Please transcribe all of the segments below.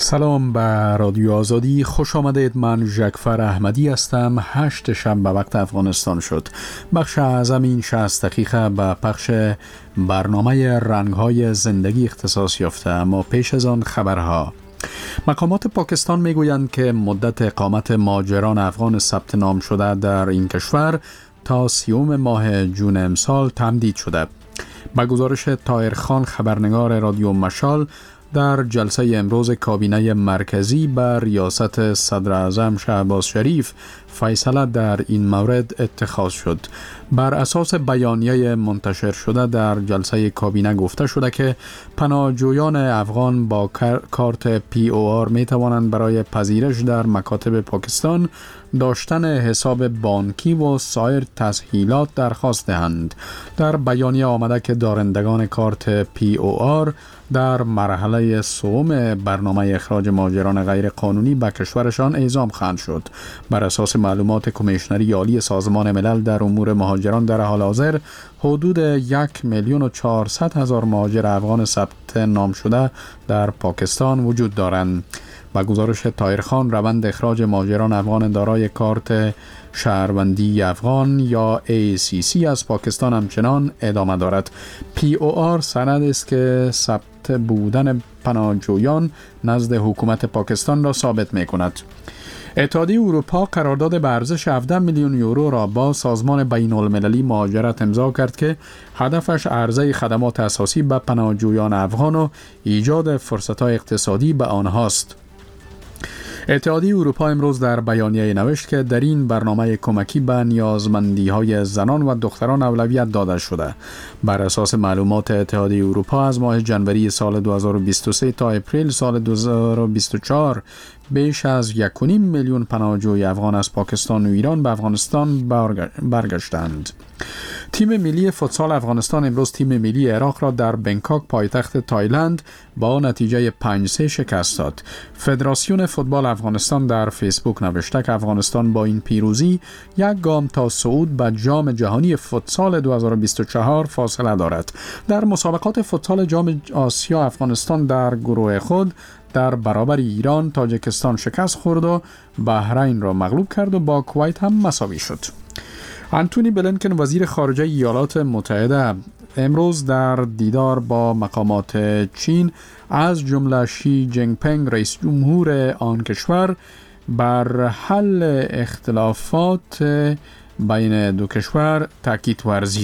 سلام به رادیو آزادی، خوش آمدید. من ژکفر احمدی هستم. 8 شب به وقت افغانستان شد. بخش اعظم این 60 دقیقه به پخش برنامه رنگ‌های زندگی اختصاص یافته، اما پیش از آن خبرها. مقامات پاکستان میگویند که مدت اقامت مهاجران افغان ثبت نام شده در این کشور تا 30 ماه جون امسال تمدید شده. با گزارش طاهر خان، خبرنگار رادیو مشال، در جلسه امروز کابینه مرکزی بر ریاست صدر اعظم شهباز شریف فیصله در این مورد اتخاذ شد. بر اساس بیانیه منتشر شده در جلسه کابینه گفته شده که پناهجویان افغان با کارت POR می توانند برای پذیرش در مکاتب پاکستان داشتن حساب بانکی و سایر تسهیلات درخواست دهند. در بیانیه آمده که دارندگان کارت POR در مرحله سوم برنامه اخراج مهاجران غیر قانونی به کشورشان اعزام خواهند شد. بر اساس معلومات کمیشنری عالی سازمان ملل در امور مهاجران، در حال حاضر حدود 1,400,000 مهاجر افغان ثبت نام شده در پاکستان وجود دارند. با گزارش طاهر خان، روند اخراج مهاجران افغان دارای کارت شهروندی افغان یا ACC از پاکستان همچنان ادامه دارد. POR سند است که ثبت بودن پناهجویان نزد حکومت پاکستان را ثابت می کند. اتحادیه اروپا قرارداد به ارزش 17 میلیون یورو را با سازمان بین المللی مهاجرت امضا کرد که هدفش عرضه خدمات اساسی به پناهجویان افغان و ایجاد فرصت‌های اقتصادی به آنهاست. اتحادیه اروپا امروز در بیانیه نوشت که در این برنامه کمکی به نیازمندی‌های زنان و دختران اولویت داده شده. بر اساس معلومات اتحادیه اروپا از ماه جنوری سال 2023 تا اپریل سال 2024 بیش از 1.5 میلیون پناهجوی افغان از پاکستان و ایران به افغانستان برگشتند. تیم ملی فوتسال افغانستان امروز تیم ملی عراق را در بنکاک پایتخت تایلند با نتیجه 5-3 شکست داد. فدراسیون فوتبال افغانستان در فیسبوک نوشته که افغانستان با این پیروزی یک گام تا صعود به جام جهانی فوتسال 2024 فاصله دارد. در مسابقات فوتسال جام آسیا افغانستان در گروه خود در برابر ایران، تاجیکستان شکست خورد و بحرین را مغلوب کرد و با کویت هم مساوی شد. آنتونی بلینکن وزیر خارجه ایالات متحده امروز در دیدار با مقامات چین از جمله شی جینگ پینگ رئیس جمهور آن کشور بر حل اختلافات بین دو کشور تاکید ورزید.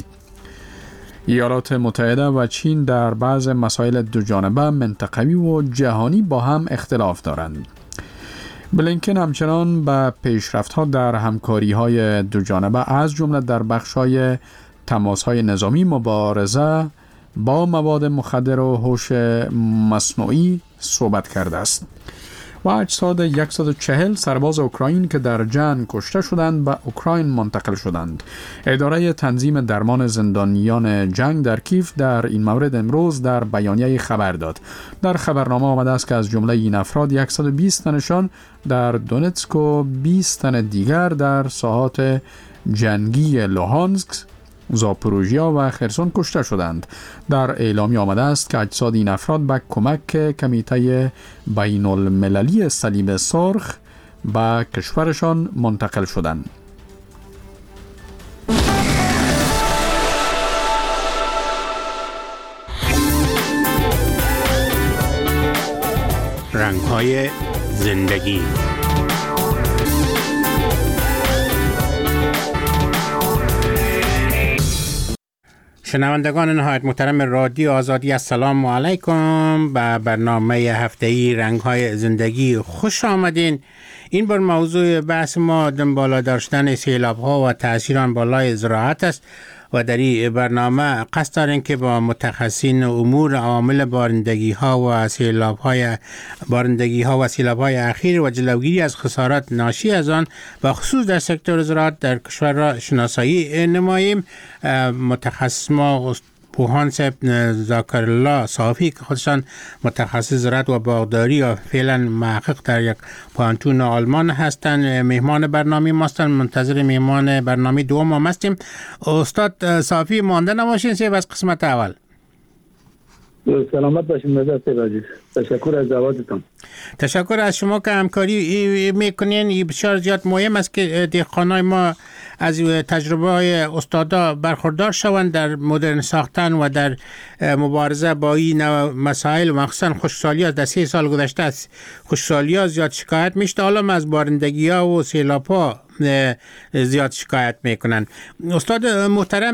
ایالات متحده و چین در بعض مسائل دوجانبه، منطقوی و جهانی با هم اختلاف دارند. بلینکن همچنان به پیشرفت‌ها در همکاری‌های دوجانبه از جمله در بخش‌های تماس‌های نظامی، مبارزه با مواد مخدر و هوش مصنوعی صحبت کرده است. و اجساد 140 سرباز اوکراین که در جنگ کشته شدند به اوکراین منتقل شدند. اداره تنظیم درمان زندانیان جنگ در کیف در این مورد امروز در بیانیه خبر داد. در خبرنامه آمده است که از جمله این افراد 120 تنشان در دونتسک و 20 تن دیگر در ساحات جنگی لوهانسک، زاپوروژیا و خرسون کشته شدند. در اعلامیه آمده است که اجساد این افراد به کمک کمیته بین المللی صلیب سرخ به کشورشان منتقل شدند. رنگ‌های زندگی. شنوندگان نهایت محترم رادیو آزادی، السلام علیکم. به برنامه هفته‌ای رنگ‌های زندگی خوش آمدین. این بار موضوع بحث ما بالا داشتن سیلاب‌ها و تأثیر آن بالای زراعت است و در این برنامه قصد داریم که با متخصصین امور عوامل بارندگی‌ها و سیلاب‌های اخیر و جلوگیری از خسارات ناشی از آن و خصوص در سکتور زراعت در کشور را شناسایی نماییم. متخصص ما پوهان صاحب زاکرالله صافی که خودشان متخصص زراعت و باغداری و فعلا محقق در یک پانتون آلمان هستند مهمان برنامه ما هستند. منتظر مهمان برنامه دوم ما هستیم. استاد صافی مانده نباشین از قسمت اول. سلامت باشین مدد عزیز. تشکر از دعوتتون. تشکر از شما که همکاری میکنین. این بسیار زیاد مهم است که دهقانای ما از تجربه های استادا برخوردار شوند در مدرن ساختن و در مبارزه با این مسائل، و مخصوصا خشکسالی از 3 سال گذشته از خشکسالی ها زیاد شکایت میشته. حالا از بارندگی ها و سیلاب ها زیاد شکایت میکنن. استاد محترم،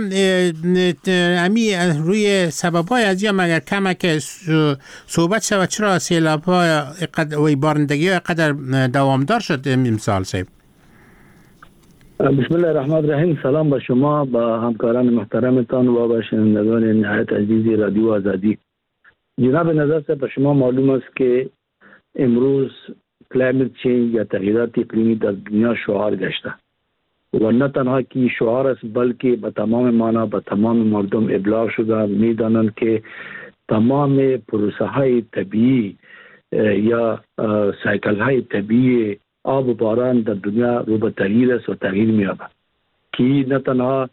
امی روی سبب های از یا مگر کمک صحبت شود چرا سیلاب ها و بارندگی ها قدر دوامدار شد امسال صاحب؟ بسم الله الرحمن الرحیم. سلام با شما، با همکاران محترمتان و با شنوندگان نهایت عزیزی رادیو آزادی. جناب نظر به شما معلوم است که امروز کلایمت چینج یا تغییرات اقلیمی در دنیا شعار گشته و نه تنها که شعار است بلکه به تمام معنا به تمام مردم ابلاغ شده. میدانند که تمام پروسه های طبیعی یا سایکل های طبیعی آب و باران در دنیا رو به تغییر است و تغییر می‌یابد که نه تنها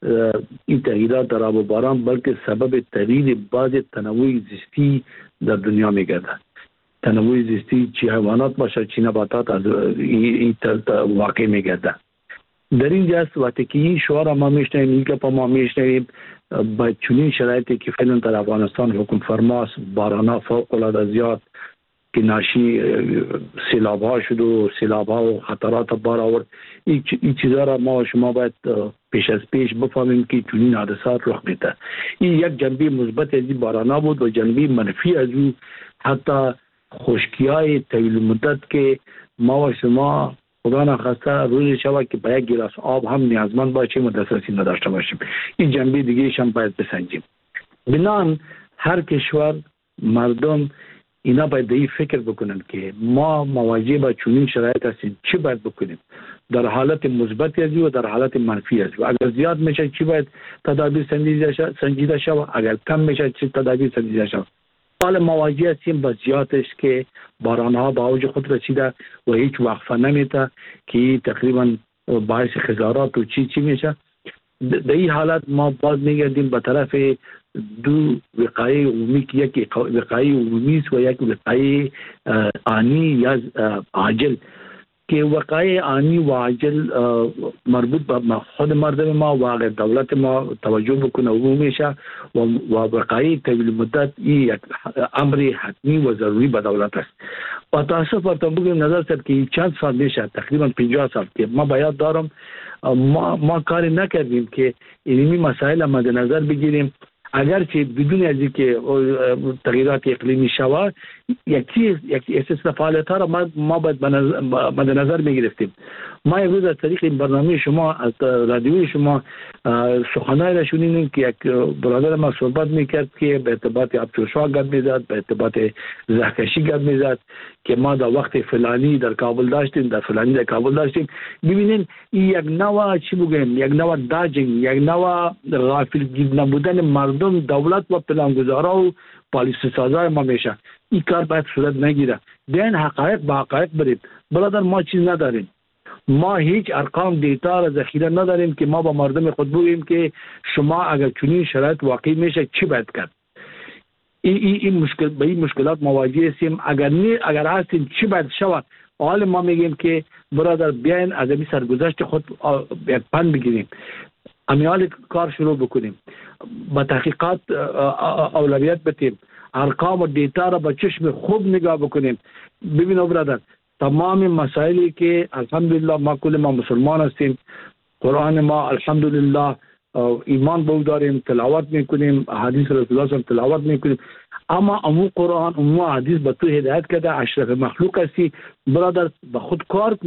این تغییرات در آب و باران بلکه سبب تغییر بعض تنوع زیستی در دنیا می‌گردد. تنوع زیستی چی حیوانات باشه چی نباتات از این واقع می‌گردد. در اینجا است وقتی که این شعار ما میشنویم که ما میشنویم با چنین شرایطی که فعلا در افغانستان حکم فرماست، باران‌ها فوق‌العاده زیاد که ناشی سیلاب ها شد و سیلاب ها و خطرات بار آورد. این چیزا را ما و شما باید پیش از پیش بفهمیم که چنین حادثات رخ میده. این یک جنبه مثبت از این باران ها بود و جنبه منفی از او حتی خشکی های طویل مدت که ما و شما خدا نخواسته روز شود که به یک گیلاس آب هم نیازمند باشیم و دسترسی نداشته باشیم. این جنبه دیگه هم باید بسنجیم. بنان هر کشور مردم اینا باید به این فکر بکنن که ما مواجه با چنین شرایط هستیم چی باید بکنیم، در حالت مثبت از و در حالت منفی از. اگر زیاد میشه چی باید تدابیر سنجیده شود، اگر کم میشه چی تدابیر سنجیده شود. حال مواجه هستیم با زیادش که بارانها با اوج خود رسیده و هیچ وقفه نمیده که تقریبا باعث خسارات و چی میشه. در این حالت ما باز میگردیم به طرف دو وقایع عمومی که یک وقایع عمومی است و یک وقایع آنی یا عاجل. که وقایع آنی و عاجل مربوط به خود مردم ما و اگر دولت ما توجه بکنه عمومی میشه و وقایع طویل مدت این یک امر حتمی و ضروری به دولت است. با تاسف براتون بگم نظر سر که چند سال میشه تقریبا 50 سال که ما باید دارم ما کاری نکردیم که اینمی مسائل مد نظر بگیریم. اگرچه بدون از اینکه تغییرات اقلیمی شود یک اساس فعالیت ها را ما باید مد نظر میگرفتیم. ما یک روز از طریق این برنامه شما از رادیوی شما سخنای را شنیدیم که یک برادر ما صحبت میکرد که به ارتباط ابچوشا گپ میزد، به ارتباط زهکشی گپ میزد که ما در وقت فلانی در کابل داشتیم، در فلانی در کابل داشتیم. ببینین این یک نوع چی بگیم، یک نوع داجینگ، یک نوع غافلگیر نبودن مردم، دولت و پلانگذارا و پالیسی سازای ما میشه. این کار باید صورت نگیره. بیاین حقایق با حقایق بریم. برادر ما چیز نداریم، ما هیچ ارقام دیتا را ذخیره نداریم که ما با مردم خود بگوییم که شما اگر چنین شرایط واقع میشه چی باید کرد. این مشکلات مواجه هستیم. اگر هستیم چی باید شود. حال ما میگیم که برادر بیاین از این سرگذشت خود یک پند بگیریم، امیال کار شروع بکنیم، با تحقیقات اولویت بدیم، ارقام و دیتا را با چشم خوب نگاه بکنیم. ببینید برادر، تمام مسائلی که الحمدلله ما کل ما مسلمان هستیم، قرآن ما الحمدلله ایمان به داریم، تلاوت میکنیم، حدیث رسول الله صلی تلاوت میکنیم، اما امو قرآن امو حدیث به تو هدایت کرده، اشرف مخلوق هستی برادر، به خود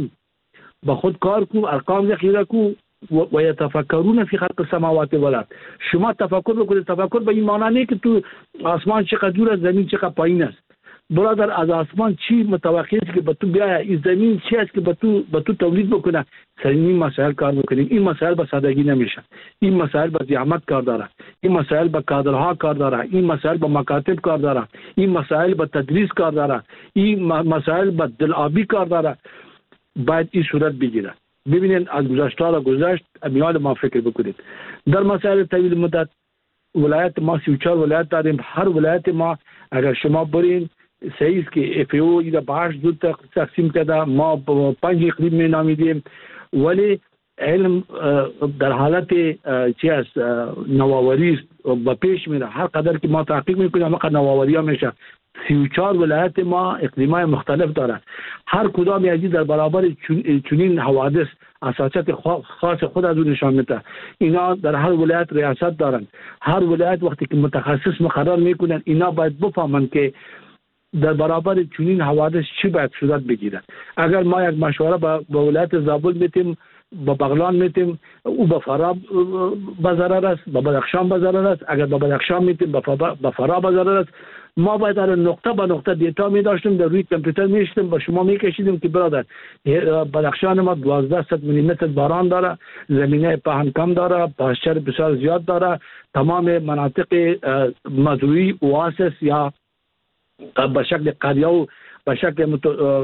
کار کو، ارقام ذخیره کو و یتفکرون فی خلق السماوات والارض. شما تفکر بکنید. تفکر به این معنی نه که تو آسمان چقدر دور از زمین چقدر پایین است. برادر از آسمان چی متوقع است که به تو بیاید، این زمین چی است که به تو تولید بکنه. سر این مسائل کار بکنیم. این مسائل به سادگی نمیشه. این مسائل به زحمت کار داره. این مسائل به کادرها کار داره. این مسائل به مکاتب کار داره. این مسائل به تدریس کار داره. این مسائل به دلآبی کار داره. باید این صورت بگیره. ببینید از گذشته گذشت، امیال ما فکر بکنید. در مسائل طویل مدت ولایت ما 34 ولایت داریم. هر ولایت ما اگر شما برین صحیح است که اف او اینا به 8 زود تقسیم کرده، ما 5 اقلیم می نامیدیم، ولی علم در حالت چی است نوآوری است و پیش میره. هر قدر که ما تحقیق میکنیم هر قدر نوآوری ها میشه. 34 ولایت ما اقلیم‌های مختلف دارند، هر کدام یعنی در برابر چنین حوادث اساسات خاص خود از اون نشان میده. اینا در هر ولایت ریاست دارند. هر ولایت وقتی که متخصص مقرر میکنن اینا باید بفهمن که در برابر چنین حوادث چی باید صورت بگیرد. اگر ما یک مشوره به ولایت زابل میتیم، با بغلان میتیم، او به فرا به ضرر است، به بدخشان به ضرر است. اگر به بدخشان میتیم به فرا به ضرر است. ما باید در نقطه به نقطه دیتا می داشتیم، در روی کامپیوتر میشتیم با شما میکشیدیم که برادر بدخشان ما 1200 میلیمتر باران داره، زمینه پهن کم داره، پاشچر بسیار زیاد داره، تمام مناطق مزروعی اواسس یا به شکل قریه و به شکل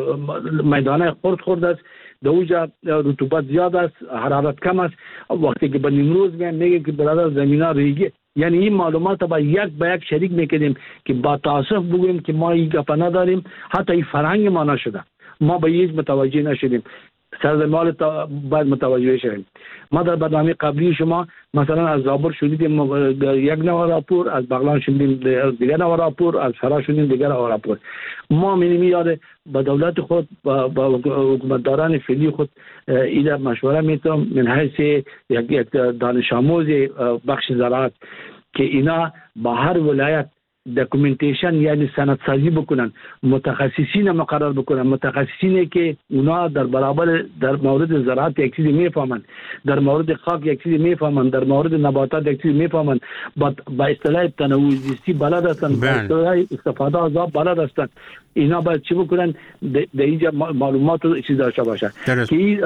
میدانه خرد است، در اونجا رطوبت زیاد است، حرارت کم است. وقتی که به نیمروز میگه که برادر زمینه ریگی، یعنی این معلومات با یک شریک میکنیم که با تاسف بگویم که ما این گپ نداریم، حتی این فرهنگ ما نشده، ما به هیچ متوجه نشدیم، سرزمال باید متوجه شدیم. ما در برنامه قبلی شما مثلا از زابل شدیدیم یک نوع راپور، از بغلان شدیدیم دیگر نوع راپور، از فرا شدیدیم دیگر نوع راپور. ما میاد با دولت خود با حکومتداران فعلی خود ایده مشوره میتونم من حیث یک دانش آموز بخش زراعت که اینا با هر ولایت داکومنتیشن یعنی سندسازی بکنن، متخصصین مقرر بکنن، متخصصینی که اونا در برابر در مورد زراعت یک چیزی میفهمن، در مورد خاک یک چیزی میفهمن، در مورد نباتات یک چیزی میفهمن، با اصطلاح تنوع زیستی بلد هستن، با اصطلاح استفاده از آب بلد هستن. اینا باید چی بکنن؟ در اینجا معلومات و چیز داشته باشن که این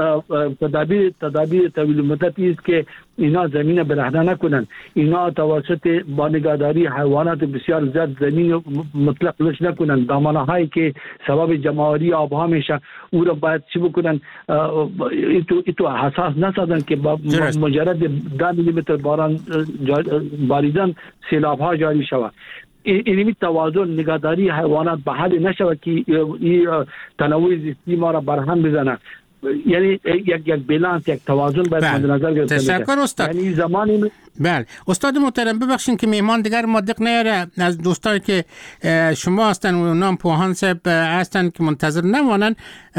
تدابیر طویل مدتی است که اینا زمین برهنه نکنن. اینا توسط با نگهداری حیوانات بسیار زیاد زمین مطلق لش نکنن. دامانه هایی که سبب جمعآوری آبها میشه او را باید چی بکنن؟ ایتو حساس نسازن که با مجرد 10 میلیمتر باران باریدن سیلاب ها جاری شود. اینمی توازن نگهداری حیوانات به حال نشود که این تنوع زیستی ما را برهم بزنه. یعنی یک بالانس، یک توازن باید مد نظر گرفته بشه. تشکر استاد. یعنی زمانی بله استاد محترم، ببخشید که مهمان دیگر ما دق نیاره از دوستانی که شما هستن و نام پوهان صاحب هستن که منتظر نمانن.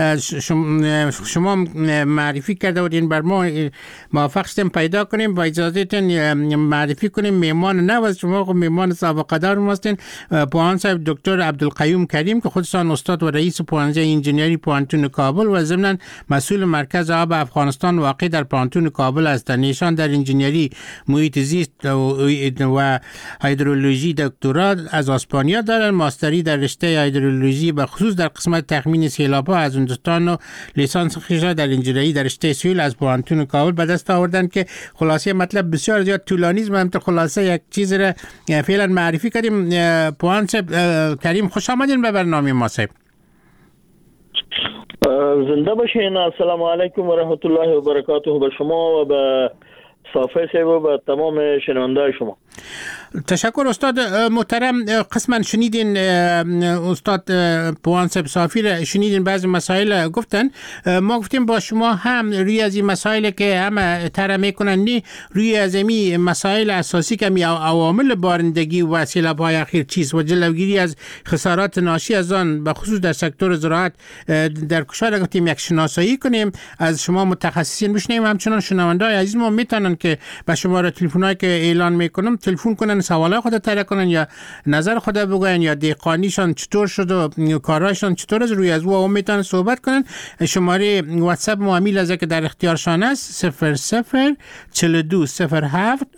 شما معرفی کرده بودین بر ما موافق شدیم پیدا کنیم، با اجازهتون معرفی کنیم مهمان نو از شما. مهمان سابقه دار ما هستین پوهان صاحب دکتر عبدالقیوم کریم که خودشان استاد و رئیس پوهنځی انجینری پوهنتون کابل و ضمن مسئول مرکز آب افغانستان واقع در پوهنتون کابل هستند. ایشان در انجینری محیط زیست و هیدرولوژی دکترا از اسپانیا دارند، ماستری در رشته هیدرولوژی به خصوص در قسمت تخمین سیلاب‌ها از هندوستان و لیسانس خیش در انجینری در رشته سیول از پوهنتون کابل به دست آوردن که خلاصه مطلب بسیار زیاد طولانی است. من خلاصه یک چیز را فعلا معرفی کردیم. پوهان صاحب کریم خوش آمدین به برنامه ما صاحب. زنده باشین. السلام علیکم و رحمت الله و برکاته به شما و به صافی صاحب و به تمام شنونده‌های شما. تشکر استاد محترم. قسما شنیدین استاد پوهان صاحب صافی را شنیدین، بعضی مسائل گفتن. ما گفتیم با شما هم روی از این مسائل که همه طرح میکنن نی روی از این مسائل اساسی که عوامل بارندگی و سیلاب‌های اخیر چیست و جلوگیری از خسارات ناشی از آن به خصوص در سکتور زراعت در کشور گفتیم یک شناسایی کنیم، از شما متخصصین بشنویم. همچنان شنونده‌های عزیز ما میتونن که به شماره تلفن‌هایی که اعلان میکنم تلفن کنن، سوالای خود طرح کنن یا نظر خود بگوین یا دهقانیشان چطور شد و کارهایشان چطور از روی از او میتونن صحبت کنن. شماره واتساپ معامل از که در اختیارشان است 004207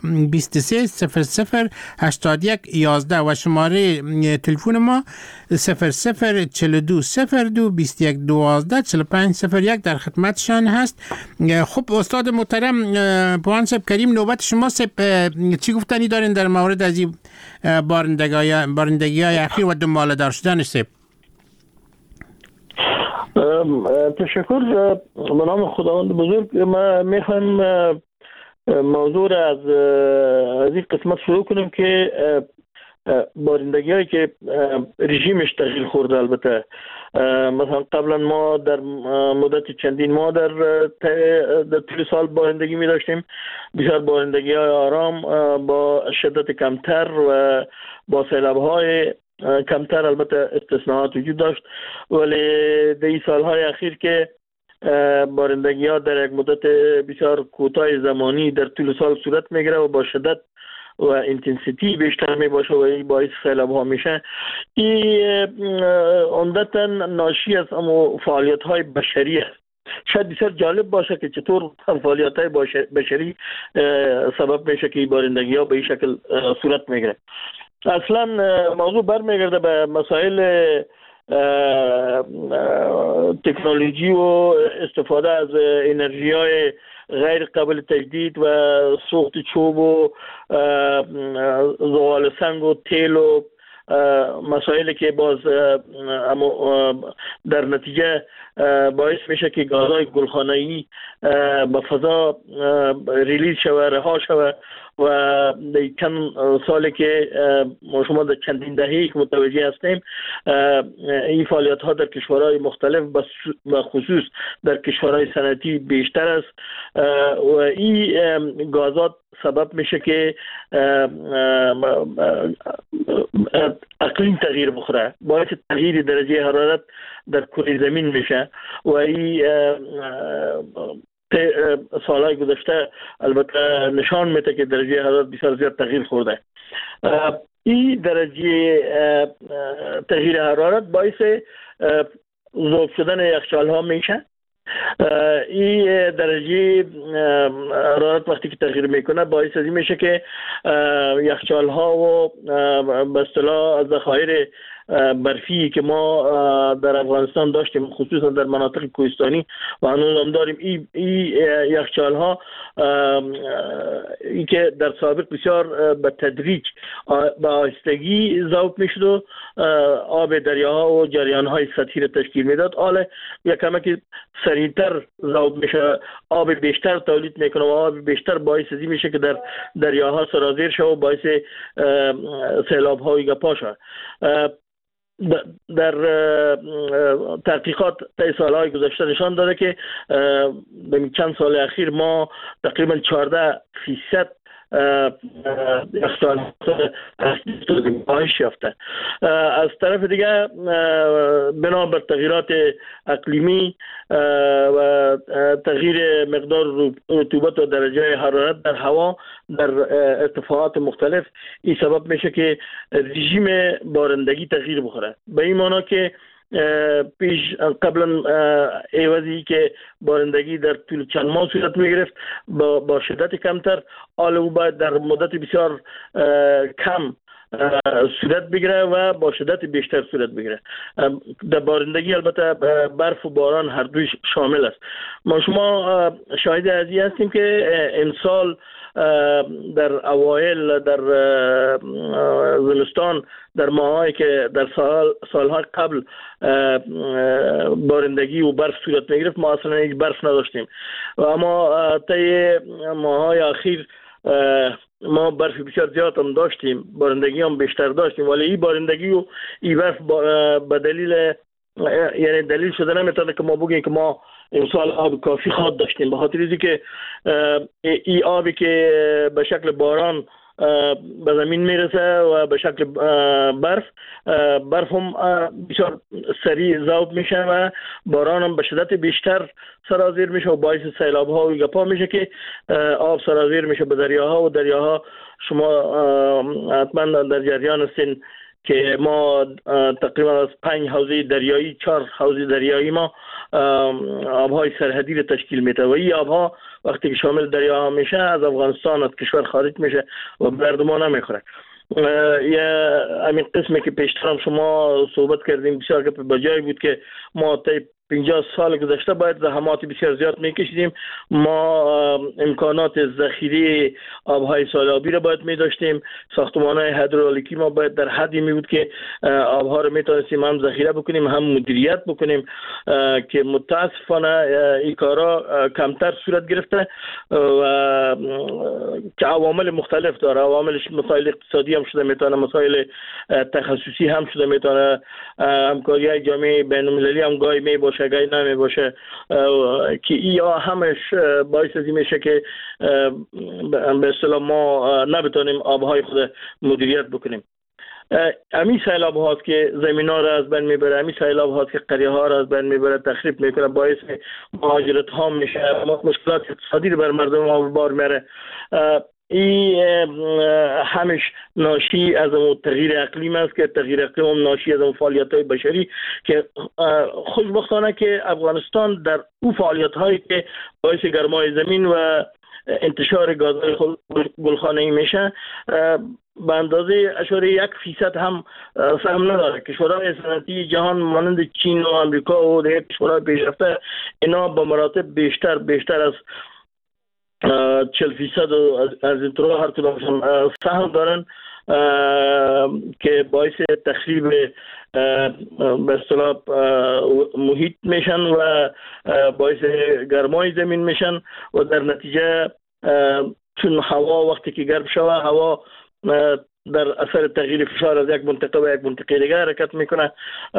23008111 و شماره تلفن ما 00420221124501 در خدمتشان هست. خب استاد محترم پوهان صاحب کریم، نوبت شما صاحب. چی گفتنی دارین در مورد از این بارندگی‌های اخیر و دنباله دار شدنش صاحب؟ تشکر. به نام خداوند بزرگ. ما میخوایم موضوع را از این قسمت شروع کنیم که بارندگی هایی که رژیمش تغییر خورده. البته مثلا قبلا ما در مدت چندین ماه در طول سال بارندگی می داشتیم، بسیار بارندگی های آرام با شدت کمتر و با سیلاب های کمتر. البته استثناءات وجود داشت، ولی در این سالهای اخیر که بارندگی ها در یک مدت بسیار کوتاه زمانی در طول سال صورت میگیره و با شدت و اینتنسیتی بیشتر می باشه و این باعث سیلاب ها میشه. این عمدتاً ناشی از فعالیت های بشری است. شاید بسیار جالب باشه که چطور فعالیت های بشری سبب میشه که این بارندگی ها به این شکل صورت میگیره. اصلا موضوع برمیگرده به مسائل تکنولوژی و استفاده از انرژی های غیر قابل تجدید و سوخت چوب و زغال سنگ و تیل و مسائلی که باز در نتیجه باعث میشه که گازهای گلخانه‌ای به فضا ریلیز شود، رها شود و در چند سالی که شما در چندین دهه‌ای که متوجه هستیم این فعالیت ها در کشورهای مختلف و خصوص در کشورهای صنعتی بیشتر است و این گازات سبب میشه که اقلیم تغییر بخوره، باعث تغییر درجه حرارت در کره زمین میشه و این سالهای گذشته البته نشان میده که درجه حرارت بسیار زیاد تغییر خورده. این درجه تغییر حرارت باعث ذوب شدن یخچال ها میشه. این درجه حرارت وقتی که تغییر میکنه باعث از این میشه که یخچال ها و به اصطلاح ذخایر برفی که ما در افغانستان داشتیم خصوصا در مناطق کوهستانی و هنوز هم داریم، این یخچال ها ای که در سابق بسیار به تدریج به آهستگی ذوب میشد و آب دریاها و جریان های سطحی را تشکیل میداد، حالا یک کمکی سریعتر ذوب میشه، آب بیشتر تولید میکنه و آب بیشتر باعث از این میشه که در دریاها سرازیر شه و باعث سیلاب های گپا شه. در تحقیقات طی سالهای گذشته نشان داده که در چند سال اخیر ما تقریبا 14% یخچال کاهش یافته. از طرف دیگه بنابر تغییرات اقلیمی و تغییر مقدار رطوبت و درجه حرارت در هوا در ارتفاعات مختلف این سبب میشه که رژیم بارندگی تغییر بخوره، به این معنی که پیش قبلا عوضی که بارندگی در طول چند ماه صورت میگرفت با شدت کمتر، حالا او باید در مدت بسیار کم صورت بگیره و با شدت بیشتر صورت بگیره. در بارندگی البته برف و باران هر دوی شامل است. ما شما شاهد از این هستیم که امسال در اوایل در زمستان در ماهایی که در سالهای قبل بارندگی و برف صورت میگرفت ما اصلا هیچ برف نداشتیم و اما طی ماههای اخیر ما برف بسیار زیاد هم داشتیم، بارندگی هم بیشتر داشتیم، ولی این بارندگی و این برف به دلیل یعنی دلیل شده نمیتونه که ما بگیم که ما امسال آب کافی خود داشتیم، به خاطر اینکه این آبی که به شکل باران به زمین میرسه و به شکل برف هم بسیار سریع ذوب میشه و باران هم به شدت بیشتر سرازیر میشه و باعث سیلاب ها و گپا میشه که آب سرازیر میشه به دریاها و دریاها شما حتما در جریان هستین که ما تقریبا از 5 حوزه دریایی 4 حوزه دریایی ما آبهای سرحدی رو تشکیل میده و این آبها وقتی که شامل دریاها میشه از افغانستان از کشور خارج میشه و مردم نمیخوره. یا همین قسمی که پیشتر شما صحبت کردیم بسیار که بجای بود که ما 50 سال گذشته باید زحمات بسیار زیاد میکشیدیم. ما امکانات ذخیره آبهای سیلابی را باید می‌داشتیم. ساختمان‌های هیدرولیکی ما باید در حدی می بود که آبها را میتونستیم هم ذخیره بکنیم هم مدیریت بکنیم که متاسفانه این کارا کمتر صورت گرفته و که عوامل مختلف داره. عواملش مسائل اقتصادی هم شده میتونه، مسائل تخصصی هم شده میتونه، همکاری جامعه بین‌المللی هم گاهی می باشه گاهی نمی باشه که یا همش باعث از این میشه که به اصطلاح ما نبتونیم آبهای خود مدیریت بکنیم. امی سیلاب هاست که زمین ها را از بین میبره، امی سیلاب هاست که قریه ها را از بین میبره، تخریب میکنه، باعث مهاجرت ها میشه، مشکلات اقتصادی رو بر مردم ها بار میاره. این همش ناشی از اون تغییر اقلیم است که تغییر اقلیم هم ناشی از اون فعالیت های بشری که خوشبختانه که افغانستان در اون فعالیت هایی که باعث گرمای زمین و انتشار گازهای گلخانه‌ای میشه به اندازه 0.1% هم سهم نداره. کشورهای صنعتی جهان مانند چین و امریکا و دیگر کشورهای پیشرفته اینا به مراتب بیشتر از 40% از این طور هر کدامشون سهم دارن که باعث تخریب به اصطلاح محیط میشن و باعث گرمای زمین میشن و در نتیجه چون هوا وقتی که گرم شوه، هوا در اثر تغییر فشار از یک منطقه به یک منطقه دیگر حرکت میکنه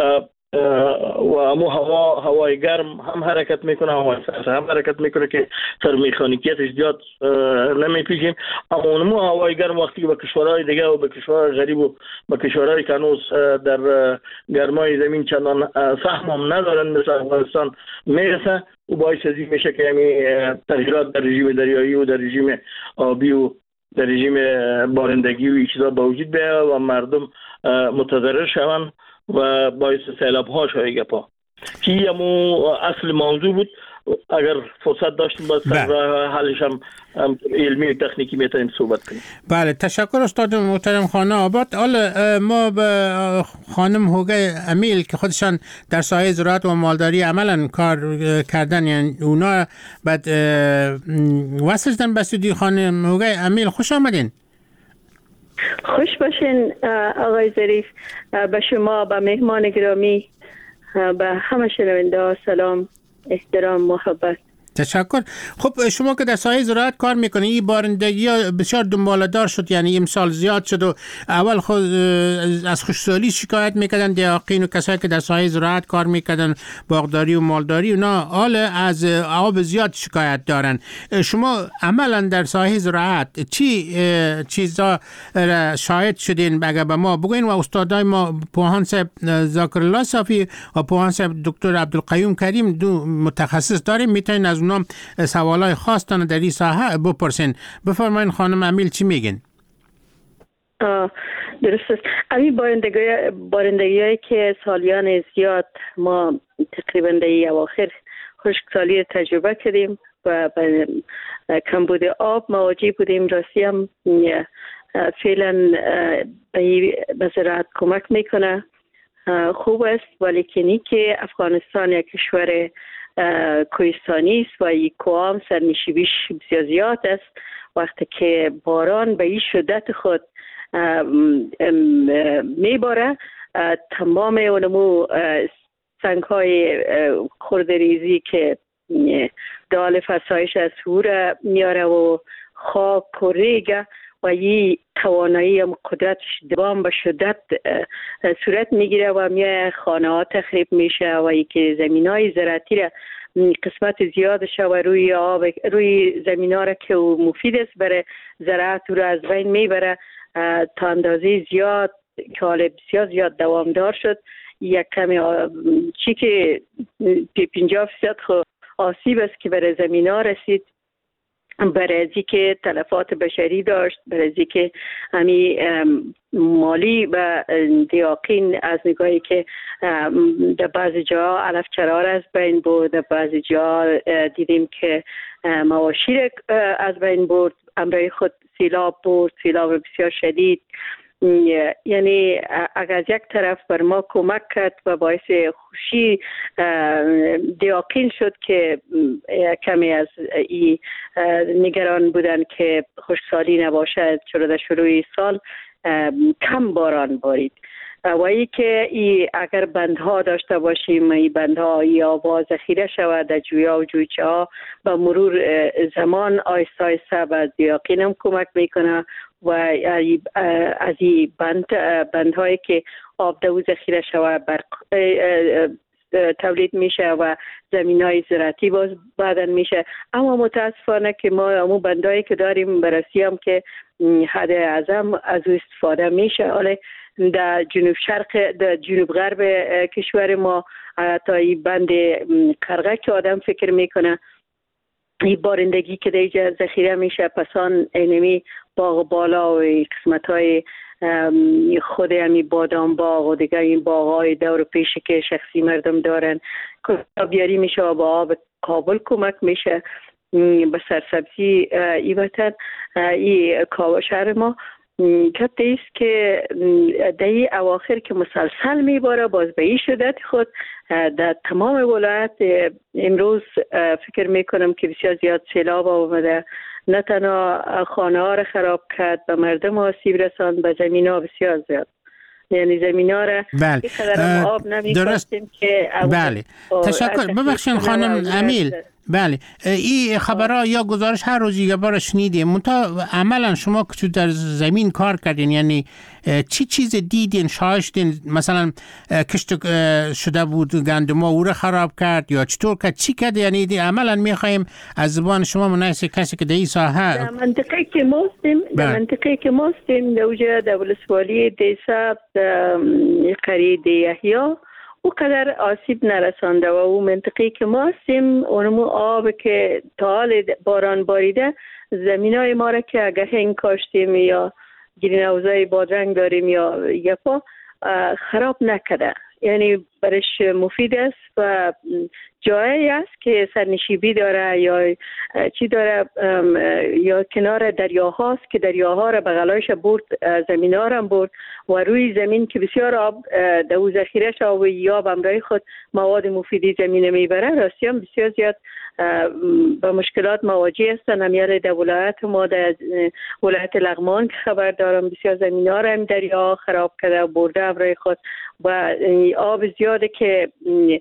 و همو هوای گرم هم حرکت میکنه، هوای سرد هم حرکت میکنه که سر مکانیکیتش زیاد نمیپیشیم. اما اونمو هوای گرم وقتی به کشورهای دیگه و به کشورهای غریب و به کشورهای که هنوز در گرمای زمین چندان سهم هم ندارن مثل افغانستان میرسه و باعث از این میشه که همین تغییرات در رژیم دریایی و در رژیم آبی و در رژیم بارندگی و این چیزا با وجود بیاید و مردم متضرر شوند و باعث سیلاب ها شده گپا که همون اصل موضوع بود. اگر فرصت داشتیم باید سر حلش هم علمی و تکنیکی میتونیم صحبت کنیم. بله، تشکر استاد محترم خانه آباد. حالا ما به خانم هوگه امیل که خودشان در ساحه زراعت و مالداری عملا کار کردن، یعنی اونا بعد وصل شدن به استودیو. خانم هوگه امیل خوش آمدین. خوش باشین آقای ظریف. به شما، به مهمان گرامی، به همه شنونده سلام، احترام، محبت. تشکر. خب شما که در ساحه زراعت کار میکنید، این بارندگی ها بسیار دنباله‌دار شد، یعنی امسال زیاد شد و اول خود از خشکسالی شکایت میکردن دیاقین و کسایی که در ساحه زراعت کار میکردن، باغداری و مالداری، اونا حال از آب زیاد شکایت دارن. شما عملا در ساحه زراعت چی چیزا شاهد شدین؟ اگر به ما بگوین و استادای ما پوهان صاحب ذاکر الله صافی و پوهان صاحب دکتر عبدالقیوم کریم دو متخصص داریم، میتونین از اونا سوالای خاص تان در این ساحه بپرسین. بفرمایین خانم امیل چی میگین؟ درست است. امی بارندگی هایی که سالیان زیاد ما تقریبا در اواخر خشکسالی تجربه کردیم و کمبود آب مواجه بودیم. راستی هم فعلا به زراعت کمک میکنه، خوب است، ولی کنی که افغانستان یک کشور کوهستانی است و این کوام سرنشیبیش بسیار زیاد است. وقتی که باران به این شدت خود میباره، تمام اونمو سنگ های خردریزی که دال فسایش از سور میاره و خاک و ریگه و این توانایی و قدرتش دوام به شدت صورت میگیره و میای خانه ها تخریب میشه و ای که زمین های زراعتی را قسمت زیادش و روی زمین ها را که مفید است برای زراعت رو از بین میبره تا اندازه زیاد که حال بسیار زیاد دوامدار شد. یک کمی چی که 50% آسیب است که برای زمین ها رسید، برای ازی که تلفات بشری داشت، برای ازی که همی مالی و دیاقین از نگاهی که در بعضی جا علف چرار از بین بود، در بعضی جا دیدیم که مواشی از بین برد، امرای خود سیلاب برد، سیلاب بسیار شدید یعنی اگر از یک طرف بر ما کمک کرد و باعث خوشی دیاقین شد که کمی از این نگران بودن که خشکسالی نباشد، چرا در شروع سال کم باران بارید و ای که اگر بندها داشته باشیم، این بندها یا آب ذخیره شود در جویا و جویچه ها، با مرور زمان آیسته آیسته به دیاقین هم کمک میکنه و از این بندهایی که آب دو ذخیره شود تولید میشه و زمینای زراعتی باز بعداً میشه. اما متاسفانه که ما همون بندهایی که داریم بررسی هم که حد اعظم از او استفاده میشه. حالا در جنوب غرب کشور ما تا این بند قرغه که آدم فکر میکنه این بارندگی که دیگه ذخیره میشه، پسان اینمی باغ بالا و قسمت های خود همی بادام باغ و دیگه این باغ های دور پیشی که شخصی مردم دارن بیاری میشه و با آب کابل کمک میشه به سرسبزی ای وطن ای شهر ما. کته ایست که در این اواخر که مسلسل میباره باز به این شدت خود در تمام ولایت امروز فکر میکنم که بسیار زیاد سیلاب آمده، نه تنها خانه ها را خراب کرد، به مردم آسیب رساند، به زمین ها بسیار زیاد. یعنی زمین ها را بله. آب نمی‌خواستیم که بله. تشکر. ببخشید خانم امیل. بله، این خبرها یا گزارش هر روز یه بار شنیدیم، منتها عملا شما که در زمین کار کردین، یعنی چی چیز دیدین، شاهدین؟ مثلا کشت شده بود گندم او رو خراب کرد یا چطور کرد، چی کرد؟ یعنی عملا میخوایم از زبان شما مناسب کسی که در این ساحه در منطقه که ما هستیم در اوجه در ولسوالی دیساب قریه دیهیا او قدر آسیب نرسانده و او منطقی که ما هستیم اونمو آب که تا حال باران باریده زمینای ما را که اگه هنگ کاشتیم یا گرین هاوزای بادرنگ داریم یا یپا خراب نکده، یعنی برش مفید است و جایی است که سرنشیبی داره یا چی داره یا کنار دریاهاست که دریاها را بغلایش برد، زمین ها را برد و روی زمین که بسیار آب دو ذخیره شد و یا بمرای خود مواد مفیدی زمین میبره. راستی هم بسیار زیاد با مشکلات مواجه هستن. همیال در ولایت ما در ولایت لغمان که خبر دارم بسیار زمین ها را هم دریا خراب کرده و برده امرای خود و آب زیاده که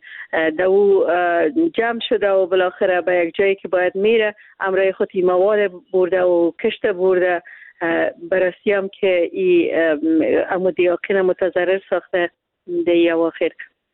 دو جمع شده و بالاخره به یک جایی که باید میره امرای خود این مواد برده و کشت برده. بررسی هم که این امودیاقین متضرر ساخته در این اواخر،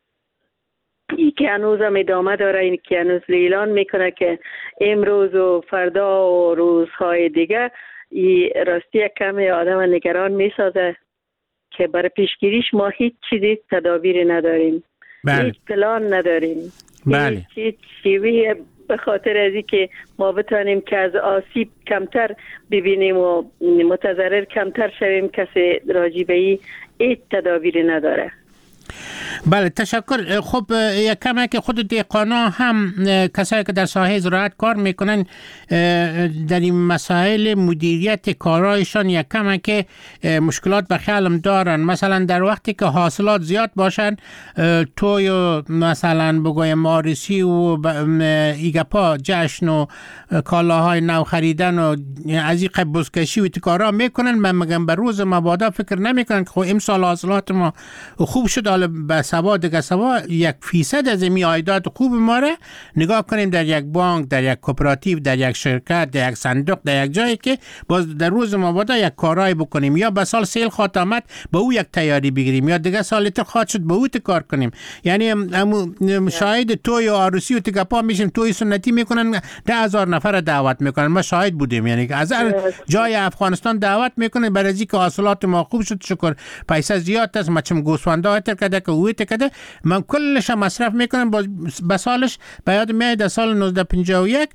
این که هنوز هم ادامه داره، این که هنوز اعلان میکنه که امروز و فردا و روزهای دیگه این راستی کمی آدم نگران میسازه که برای پیشگیریش ما هیچ چیزی تدابیر نداریم. بله. هیچ پلان نداریم. بله. هیچ چیزی به خاطر ازی که ما بتانیم که از آسیب کمتر ببینیم و متضرر کمتر شویم کسی راجع به این هیچ تدابیری نداره. بله، تشکر. خب یک کمه که خود دهقانا هم کسایی که در ساحه زراعت کار میکنن در این مسائل مدیریت کارایشان یک کمه که مشکلات به خیالم دارن. مثلا در وقتی که حاصلات زیاد باشن، توی مثلا بگویم آرسی و ایگپا جشن و کالاهای نو خریدن و از این قبل بزکشی و کارا میکنن. من میگم به روز مبادا فکر نمیکنن که خب امسال حاصلات ما خوب شد، حالا به سبا دیگه سبا 1% از این عایدات خوب ما را نگاه کنیم در یک بانک، در یک کوپراتیو، در یک شرکت، در یک صندوق، در یک جایی که باز در روز مبادا یک کارایی بکنیم، یا به سال سیل خاتمت به او یک تیاری بگیریم، یا دیگه سال خاط شد به او کار کنیم. یعنی شاهد توی عروسی و تگپا میشیم، توی سنتی میکنن 10,000 نفر دعوت میکنن. ما شاهد بودیم، یعنی از هر جای افغانستان دعوت میکنن برای اینکه حاصلات ما خوب شد، شکر پیسه زیاد است، مچم گوسفندا کده که اویت کده من کلش مصرف میکنم. به سالش به یاد میاد در سال 1951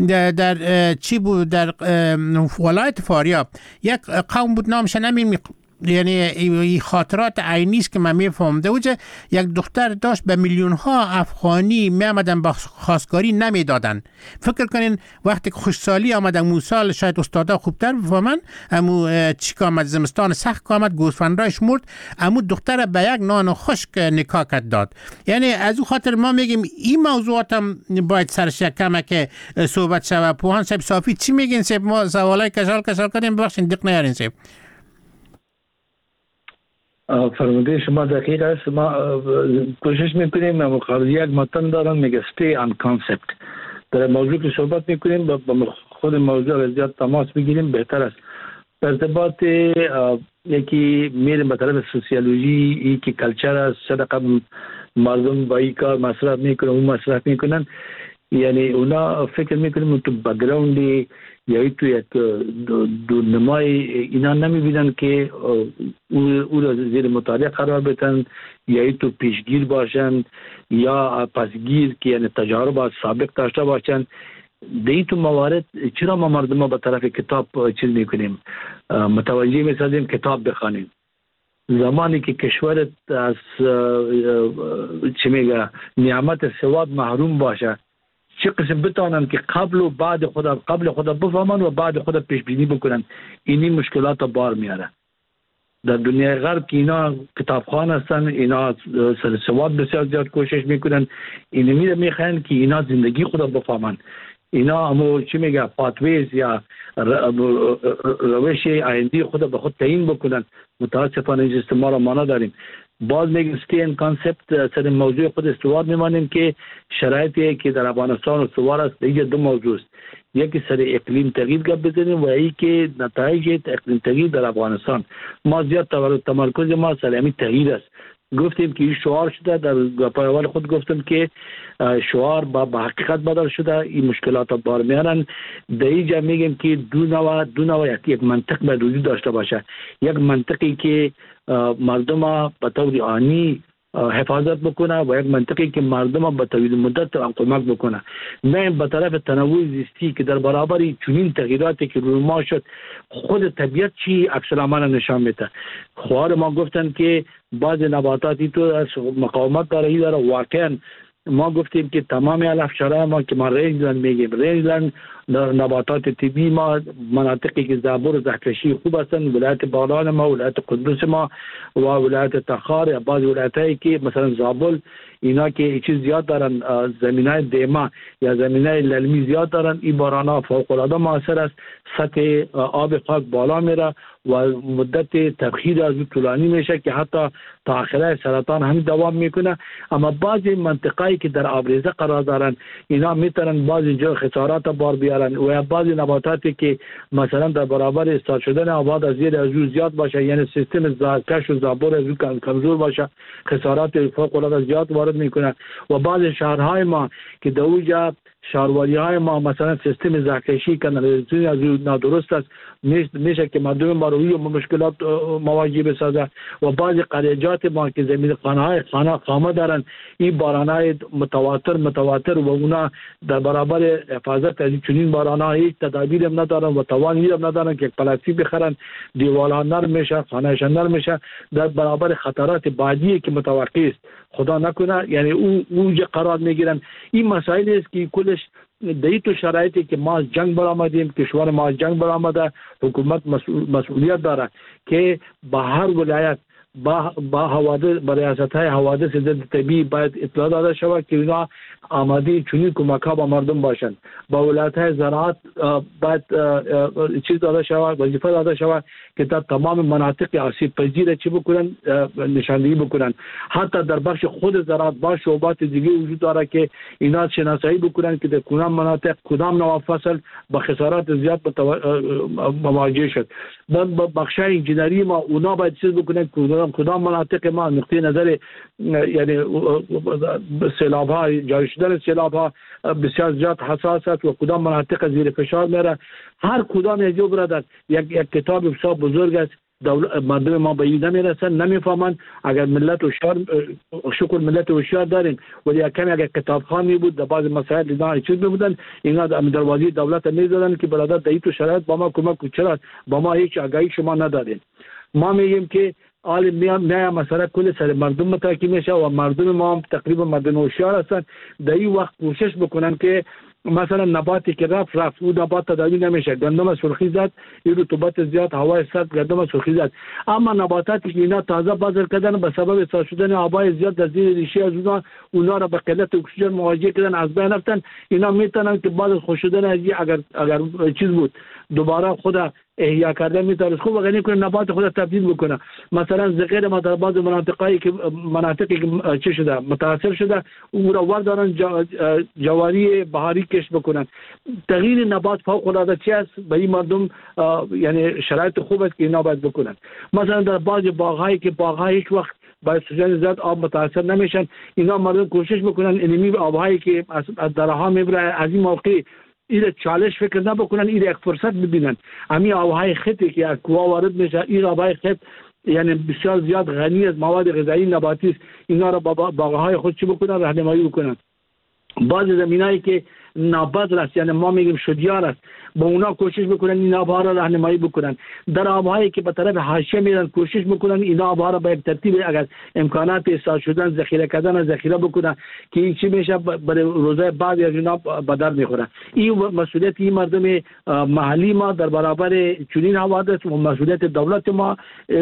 در چی بود، در ولایت فاریاب یک قوم بود نامش نمیدونم یعنی این خاطرات عینی است که من میفهمده و یک دختر داشت به میلیون ها افغانی می آمدن با خواستگاری نمیدادن. فکر کنین وقتی که خوشسالی آمدن موسال شاید استادا خوبتر بفهمن، امو چی که آمد زمستان سخت آمد گوسفندایش مرد، امو دختر به یک نان خشک نکاح داد. یعنی از او خاطر ما میگیم این موضوعات هم باید سرش یک کمه که صحبت شود. پوهان صاحب صافی چی میگین صاحب؟ ما سوالای کشال کنیم ببخشید دق نیارین صاحب. فرموده شما دقیق است. ما کوشش میکنیم مقابل یک متن دارن میگه stay on concept. در موضوع که صحبت میکنیم با خود موضوع زیاد تماس بگیریم بهتر است. ارتباط یکی میریم به طرف سوسیولوژی، ای که کلچر است، چقدر مردم با این کار مصرف میکنن اون مصرف میکنن، یعنی اونا فکر میکنیم تو بک‌گراند یا تو یک دورنمای اینا نمیبینن که او را زیر مطالعه قرار بدن یا تو پیشگیر باشن یا پسگیر که یعنی تجارب سابق داشته باشن. در تو موارد چرا ما مردم به طرف کتاب چیز میکنیم، متوجه میسازیم کتاب بخوانیم. زمانی که کشورت از چی میگه نعمت سواد محروم باشه، چه قسم بتانن که قبل و بعد خدا بفهمن و بعد خدا پیش بینی بکنن، اینی مشکلات بار میاره. در دنیای غرب که اینا کتابخوان هستن، اینا سر سواد بسیار زیاد کوشش میکنن، اینو میخواین که اینا زندگی خدا بفهمن. اینا همو چی میگه پاتویز یا روش آینده خدا به خود تعیین بکنن. متاسفانه این استعمار ما نداریم. باز میگیم استین کانسپت سر موضوع خود استوار میمانیم که شرایطی که در افغانستان استوار است دیگه دو موضوع است. یکی سر اقلیم تغییر گپ بزنیم و یکی که نتایج اقلیم تغییر در افغانستان. ما زیاد تمرکز ما سر همین تغییر است. گفتیم که این شعار شده، در پایوال خود گفتم که شعار با حقیقت بدل شده، این مشکلات بار میارن. در اینجا میگیم که دو نوع یک منطق باید وجود داشته باشه. یک منطقی که مردم به طور آنی حفاظت بکنه و یک منطقی که مردم به طویل مدت کمک بکنه. نه به طرف تنوع زیستی که در برابر چنین تغییراتی که روی ما شد خود طبیعت چی عکس العمل نشان میده. خوار ما گفتن که بعض نباتاتی تو از مقاومت داره واقعا ما گفتیم که تمام علفشاره ما که ما رنجلند میگیم، رنجلند نباتات طبی ما مناطقی که زابور و زهکشی خوب هستن، ولایت بالان ما، ولایت قدوس ما و ولایت تخار یا بعض ولایتایی که مثلا زابل اینا که چیز زیاد دارن، زمینای دیما یا زمینای للمی زیاد دارن، این بارانا فوق العاده موثر است. سطح آب خاک بالا میره و مدت تبخیر از طولانی میشه که حتی تا آخره سرطان هم دوام میکنه. اما بعضی منطقه‌ای که در آبریزه قرار دارن اینا میتونن بعضی جا خسارات بار بیارن و بعضی نباتاتی که مثلا در برابر استاد شدن آباد از زیر از زیاد باشه، یعنی سیستم کش و زابور از کمزور باشه، خسارات فوق العاده زیاد وارد میکنه. و بعضی شهرهای ما که در اونجا شهرواری های ما مثلا سیستم زهکشی کانالیزاسیون از نادرست است، میشه که مردم ما روی مشکلات مواجه بسازه. و بعضی قریجات ما که زمین خانه خامه دارن، این بارانهای متواتر و اونا در برابر حفاظت از چنین بارانها هیچ تدابیر هم ندارن و توانی هم ندارن که پلاستیک بخرن، دیوالها نرم میشه، خانهشان نرم میشه، در برابر خطرات بعدی که متوقع است خدا نکنه یعنی اونجا قرار میگیرن. این مسائل است که کلش در تو شرایطی که ما از جنگ برآمدیم، کشور ما از جنگ برآمده، حکومت مسئولیت داره که با هر ولایت با حوادث با ریاست‌های حوادث ضد طبیعی باید اطلاع داده شود که اینا آماده چنین کمک‌ها با مردم باشند. با ولایت‌های زراعت باید چیز داده شود، وظیفه داده شود که در تمام مناطق آسیب پذیر چی بکنن، نشاندهی بکنن. حتی در بخش خود زراعت با شعبات دیگه وجود داره که اینا شناسایی بکنن که در کدام مناطق کدام نوع فصل با خسارات زیاد مواجه شد. با بخش انجینری ما اونا باید چیز بکنن کدام مناطق ما نقطه نظر یعنی سیلاب‌ها جاری شدن سیلاب‌ها بسیار زیاد حساس است و کدام مناطق زیر فشار میره. هر کدام یک برادر یک کتاب بسیار بزرگ است. مردم ما به این نمیرسن، نمیفهمن. اگر ملت هوشیار، شکر ملت هوشیار داریم، ولی کمی اگر کتابخوانی بود در بعض مسائل اینا چیز بودن، اینا دروازه دولت میزدن که برادر در این تو شرایط با ما کمک چرا با ما هیچ آگاهی شما ندادین. ما میگیم که حال میایم مثلا کل سر مردم متکی میشه و مردم ما هم تقریبا مردم هوشیار هستن، در این وقت کوشش بکنن که مثلا نباتی که رفت او نبات تداوی نمیشه، گندم سرخی زد، این رطوبت زیاد، هوای سرد، گندم سرخی زد. اما نباتاتی که اینا تازه بذر کردن به سبب احساس شدن آبای زیاد در زیر ریشه از اونا را به قلت اکسیژن مواجه کردن، از بین رفتن. اینا میتونن که بعد از خوش شدن از اگر چیز بود دوباره خود احیا کردن میتونه خوب غنی کنه، نبات خود تبدیل بکنه. مثلا زغیر ما در بعض مناطقی که چه شده متاثر شده او را وردارن جواری بهاری کش بکنن. تغییر نبات فوق العاده چی است؟ به این مردم یعنی شرایط خوب است که اینا باید بکنن. مثلا در بعض باغ‌هایی که باغ‌ها هیچ وقت با استفاده زیاد آب متاثر نمیشن، اینا مردم کوشش بکنن انمی آب‌هایی که از درها میبره از این موقع این چالش فکر نبکنن، این یک فرصت ببینن. همین آبهای خطی که از کوه وارد میشه، این آبهای خط یعنی بسیار زیاد غنی از مواد غذایی نباتی است، اینا را با باغهای خود چی بکنن؟ راهنمایی بکنن. بعض زمینایی که نابذر است یعنی ما میگیم شدیار است، با اونا کوشش بکنن این آبها را راهنمایی بکنن. در آبهایی که به طرف حاشیه میرن کوشش بکنن این آبها را به یک ترتیب اگر امکانات احساس شدن ذخیره کردن ذخیره بکنن که این چی میشه برای روزهای بعد از اینا به در میخوره. این مسئولیت این مردم محلی ما در برابر چنین حوادث و مسئولیت دولت ما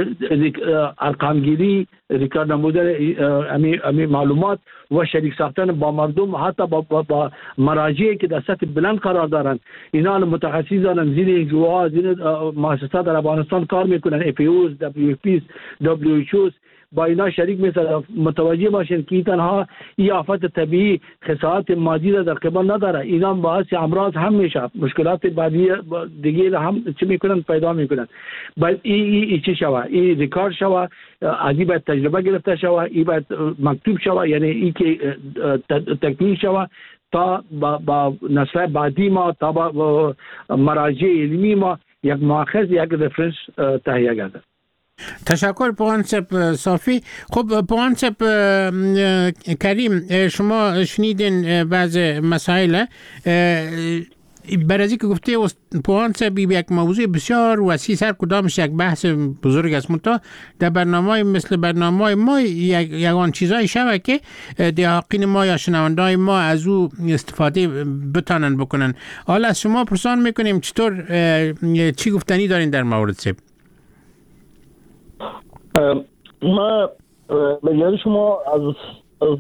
ارقامگیری، ریکارد نمودن امی معلومات و شریک ساختن با مردم، حتی با مراجعی که در سطح بلند قرار دارن. اینا متخصصان زیر جوها زیر مؤسسات در افغانستان کار میکنن، FAOs، WFPs، WHOs، با اینا شریک میشن، متوجه باشین که تنها این آفت طبیعی خسارات مادی را در قبال نداره، اینا باعث امراض هم میشه، مشکلات بعدی دیگه هم چی میکنن پیدا میکنن. باید این چی شوه، این ریکارد شوه، ازی باید تجربه گرفته شوه، این باید مکتوب شوه، یعنی این که تکمیل شوه تا با نسل بعدی ما، تا با مراجع علمی ما یک مؤخذ، یک رفرنس تهیه کرده. تشکر پوان صاحب صافی. خب پوان صاحب کریم، شما شنیدین بعض مسائل. برای که گفته پوان صاحب یک موضوع بسیار وسیع، سر کدامش یک بحث بزرگ است، منتها در برنامه مثل برنامه ما یگان چیزایی شوه که دیاقین ما یا شنوندای ما از او استفاده بتانن بکنن. حالا از شما پرسان میکنیم چطور چی گفتنی دارین در مورد صاحب؟ ما به یاد شما از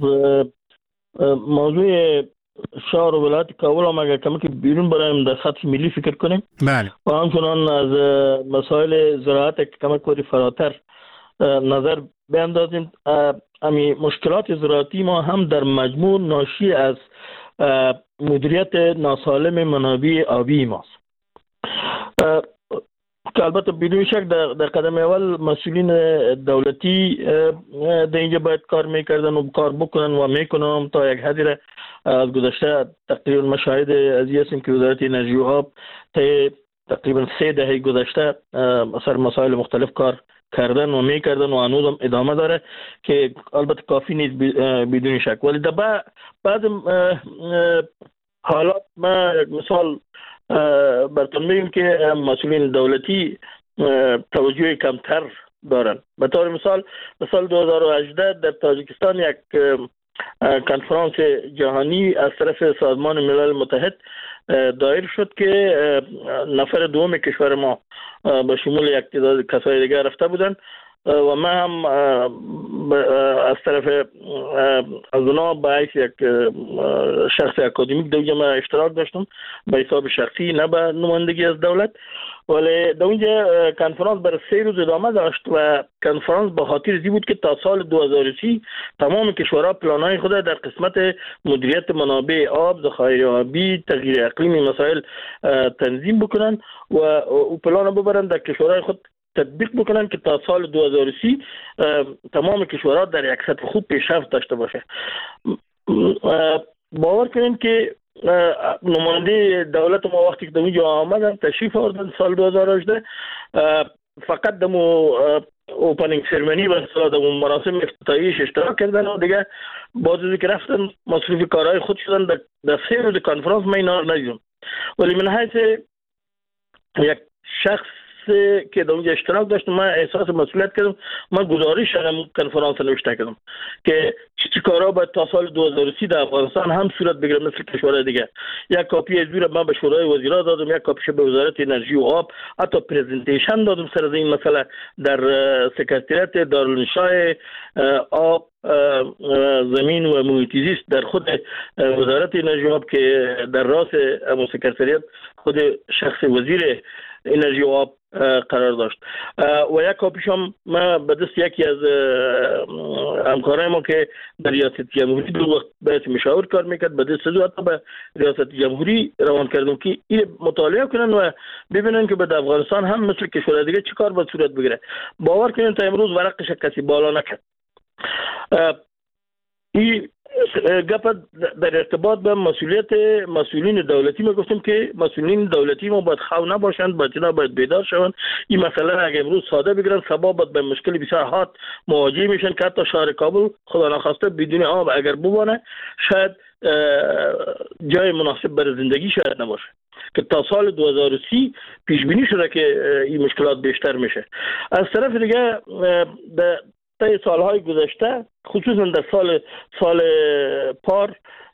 موضوع شهر و ولایت کابل هم اگر کمی که بیرون برایم در سطح ملی فکر کنیم، بله، و همچنان از مسائل زراعت که کمی کوری فراتر نظر بیندازیم، امی مشکلات زراعتی ما هم در مجموع ناشی از مدیریت ناسالم منابع آبی ماست که البته بدون شک در قدم اول مسئولین دولتی در اینجا باید کار میکردن و کار بکنن و میکنن تا یک حدی را از گذشته تقریبا مشاهد از این هستیم که وزارت انرژی و آب تقریبا 3 دهه گذشته سر مسائل مختلف کار کردن و میکردن و هنوز هم ادامه داره که البته کافی نیست بدون شک. ولی در بعد حالات ما یک مثال براتون میگم که مسئولین دولتی توجه کمتر دارن. به طور مثال سال 2018 در تاجیکستان یک کنفرانس جهانی از طرف سازمان ملل متحد دایر شد که نفر دوم کشور ما به شمول یک تعداد کسای دیگر رفته بودن و ما هم از طرف از اونا به حیث یک شخص اکادمیک در ما اشتراک داشتم به حساب شخصی، نه به نمایندگی از دولت. ولی در اونجا کنفرانس برای 3 روز ادامه داشت و کنفرانس به خاطر زی بود که تا سال 2030 تمام کشورها پلانهای خود در قسمت مدیریت منابع آب، ذخایر آبی، تغییر اقلیمی مسائل تنظیم بکنن و او پلان ببرن در کشورهای خود تطبیق بکنن که تا سال 2030 تمام کشورها در یک سطح خوب پیشرفت داشته باشه. باور کنین که نماینده دولت ما وقتی که در اونجا آمدن تشریف آوردن سال 2018 فقط دمو اوپنینگ سرمنی و دمو مراسم افتتاحیش اشتراک کردن و دیگه بعد از که رفتن مصروف کارهای خود شدن. در 3 روز کنفرانس من اینا رو ندیدم. ولی من حیث یک شخص که در اونجا اشتراک داشتم من احساس مسئولیت کردم. من گزارش کردم کنفرانس نوشته کردم که چی کارا باید تا سال 2030 در افغانستان هم صورت بگیره مثل کشورهای دیگه. یک کاپی از من به شورای وزیرا دادم، یک کاپیش به وزارت انرژی و آب، حتی پرزنتیشن دادم سر از این مسئله در سکرتریات دارالانشای آب زمین و محیط زیست در خود وزارت انرژی و آب که در راس سکرتریات خود شخص وزیر انرژی و آب قرار داشت و یک کاپیش هم ما به دست یکی از همکارای ما که در ریاست جمهوری دو وقت باید مشاور کار میکرد به دست دو حتی به ریاست جمهوری روان کردم که این مطالعه کنن و ببینن که به افغانستان هم مثل کشورهای دیگه چی کار باید صورت بگیره. باور کنین تا امروز ورقش کسی بالا نکرد. این گپ در ارتباط به مسئولیت مسئولین دولتی ما گفتیم که مسئولین دولتی ما باید خو نباشند، باید بیدار شوند. این مسئله را اگه امروز ساده بگیرن سبا باید به مشکل بسیار حاد مواجه میشن که حتی شهر کابل خدا نخواسته بدون آب اگر بمانه شاید جای مناسب برای زندگی شاید نباشه که تا سال 2030 پیش بینی شده که این مشکلات بیشتر میشه. از طرف دیگه طی سالهای گذشته خصوصا در سال پار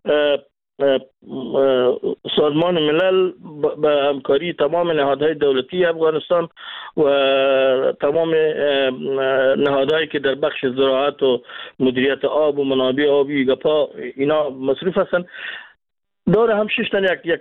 سازمان ملل به همکاری تمام نهادهای دولتی افغانستان و تمام نهادهایی که در بخش زراعت و مدیریت آب و منابع آبی گپا اینا مصروف هستند دور هم ششتن یک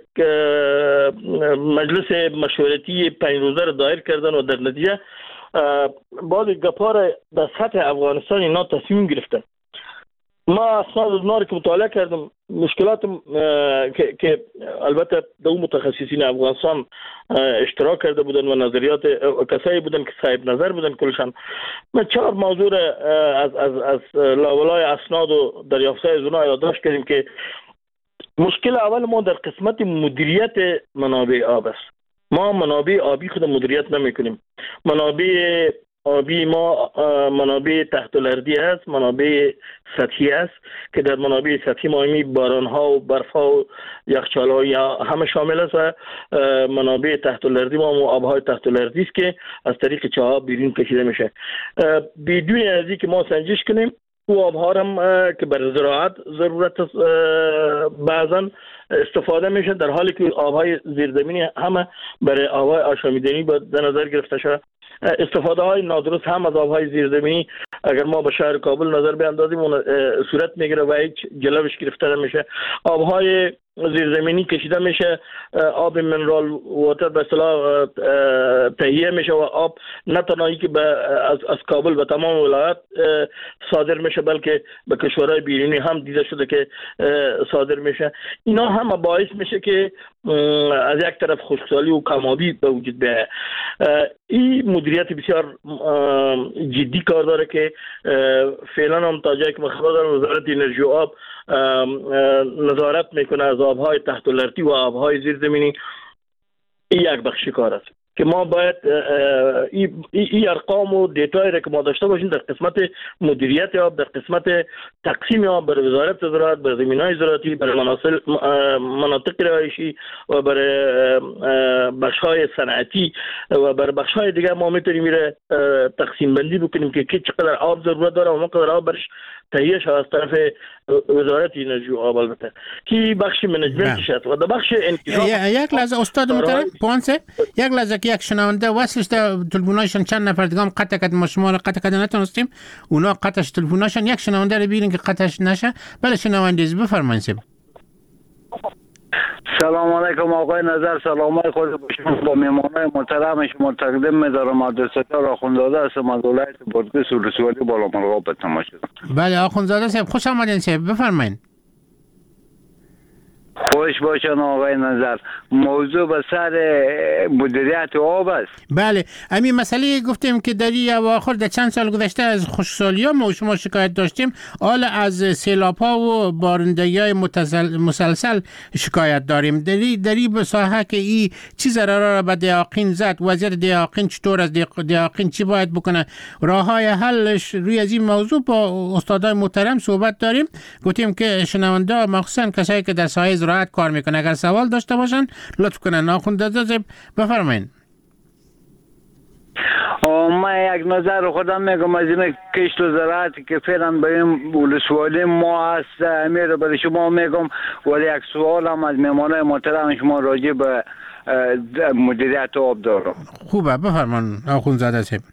مجلس مشورتی 5 روزه را دایر کردن و در نتیجه بعض گپا را در سطح افغانستان اینا تصمیم گرفتن. ما اسناد اونا رو که مطالعه کردم مشکلات که البته دو متخصصین افغانستان اشتراک کرده بودن و نظریات کسایی بودن که صاحب نظر بودن کلشان. من 4 موضوع از لاولای اسناد و دریافته از اونا یادداشت کردیم که مشکل اول ما در قسمت مدیریت منابع آب است. ما منابع آبی خود مدیریت نمی کنیم. منابع آبی ما منابع تحت الارضی است، منابع سطحی است که در منابع سطحی ما باران ها و برف ها و یخچال ها همه شامل است و منابع تحت الارضی ما آبهای تحت الارضی است که از طریق چاه بیرون کشیده میشه. بدون از اینکه ما سنجش کنیم او آبها هم که برای زراعت ضرورت بعضا استفاده میشه در حالی که آبهای زیرزمینی همه برای آبهای آشامیدنی در نظر گرفته شده. استفاده های نادرست هم از آبهای زیرزمینی اگر ما به شهر کابل نظر بیاندازیم اون صورت میگیره و هیچ جلوش گرفته نمیشه. آبهای زیرزمینی کشیده میشه، آب منرال واتر به اصطلاح تهیه میشه و آب نه تنهایی که از کابل به تمام ولایت صادر میشه بلکه به کشورهای بیرونی هم دیده شده که صادر میشه. اینا هم باعث میشه که از یک طرف خشکسالی و کم‌آبی به وجود بیاید. این مدیریت بسیار جدی کار داره که فعلا هم تا جایی که خبر دارم وزارت انرژی و آب نظارت میکنه از آبهای تحت الارضی و آبهای زیرزمینی. این یک بخش کار است که ما باید این ارقام و دیتایی را که ما داشته باشیم در قسمت مدیریت آب، در قسمت تقسیم آب برای وزارت زراعت، برای زمینهای زراعتی، برای مناطق رهایشی و برای بخش‌های صنعتی و برای بخش‌های دیگه ما میتونیم میره تقسیم بندی بکنیم که چقدر آب ضرورت داره و ما قدر آب برش تهیه شد از طرف وزارت انرژی و آب البته که بخش منیجمنت شد و در بخش انتظام. یک لحظه استاد محترم پوانسه، یک لحظه که یک شنونده وصلش در تلفن‌هاشون چند نفر دیگه هم قطع کرد، ما شما رو قطع کرد نتونستیم اونا قطعش تلفن‌هاشون، یک شنونده رو ببینین که قطعش نشه. بله شنونده بفرمایید. سلام علیکم آقای نظر، سلام خود باشم با مهمانای محترم شما تقدیم می‌دارم. عبدالستار آخوندزاده هستم از ولایت بادغیس ولسوالی بالامرغاب به تماشا. بله آخوندزاده صاحب خوش آمدین صاحب بفرمایید. خوش باشن آقای نظر. موضوع به سر مدیریت آب است. بله همین مسئله گفتیم که در این اواخر در چند سال گذشته از خشکسالی‌ها ما شما شکایت داشتیم، حالا از سیلاب‌ها و بارندگی‌های مسلسل شکایت داریم. در این ساحه که این چی ضرر را به دیاقین زد، وضعیت دیاقین چطور است، دیاقین چی باید بکنه، راه‌های حلش روی از این موضوع با استادای محترم صحبت داریم. گفتیم که شنونده مخصوصا کسایی که در ساحه زراعت کار میکنه اگر سوال داشته باشن لطف کنن. آخوندزاده بفرمایید. من یک نظر خودم میگم از این کشت و زراعتی که فعلا به این ولسوالی ما هست امیر برای شما میگم، ولی یک سوال هم از مهمانای محترم شما راجع به مدیریت آب دارم. خوبه بفرمان آخوندزاده صاحب.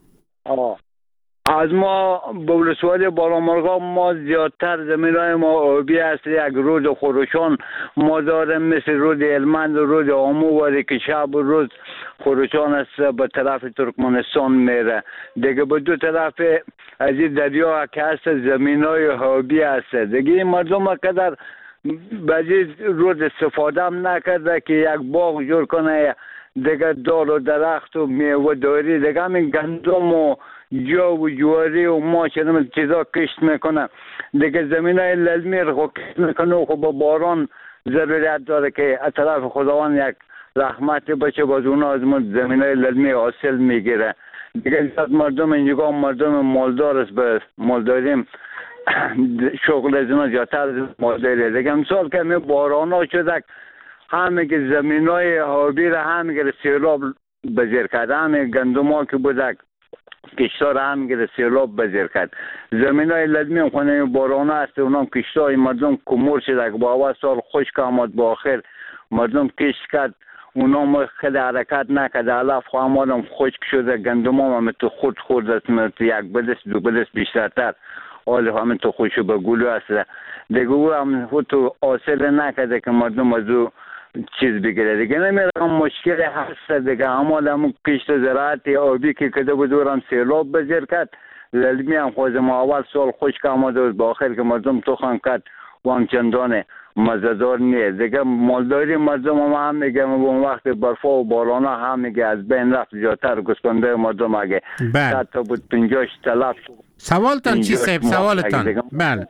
از ما به ولسوالی بالامرغاب ما زیادتر زمینای ما آبی است. یک رود خروشان ما داریم مثل رود هلمند و رود آمو و ریکشاب و رود خروشان است به طرف ترکمنستان میره دیگه. به دو طرف از این دریا که هست زمینای آبی است دیگه. این مردم قدر بعضی رود استفاده هم نکرده که یک باغ جور کنه دیگه، دار و درخت و میوه داری دیگه. همین گندم و جو و جواری و ماش چیزا کشت میکنه دیگه. زمینای للمی رو کشت میکنه و خب باران ضروریت داره که از طرف خداوند یک رحمت بچه باز اونا از زمینای للمی حاصل میگیره دیگه. مردم اینجا مردم مالدار است، به مالداریم شغل از اونا زیادتر مالداری دیگه. مثال که می باران ها شده همه که زمینای آبی را همه که سیلاب بزیر کرد، همه گندم ها که بودک کشتار هم گره سیلاب بزیر کرد. زمین های لدمی هم خونه بارانه هست اونام کشتای مردم کمور شده که با اول سال خشک آمد با آخر مردم کشت کرد اونام خیلی حرکت نکرد. علف خواهم خشک شده، گندم هم تو خود خورد است، یک بدست دو بدست بیشترتر حال همین تو خوشو به گلو هست دیگه. او هم تو حاصل نکرده که مردم از او چیز بگیره دیگه. نمیرم مشکل هست دیگه. همال همون کشت زراعت آبی که کده بدورم سیلاب بزیر کرد، للمی هم خوزم اول سال خشک آمده بود با آخر که مردم تخم کرد و هم چندانه مزدار نیست دیگه. مالداری مردم هم میگه اون وقت برفا و بارانا هم میگه از بین رفت زیادتر گسپنده مردم اگه 100 تا بود 50 تلف. سوالتان چی صاحب؟ سوالتان؟ بله.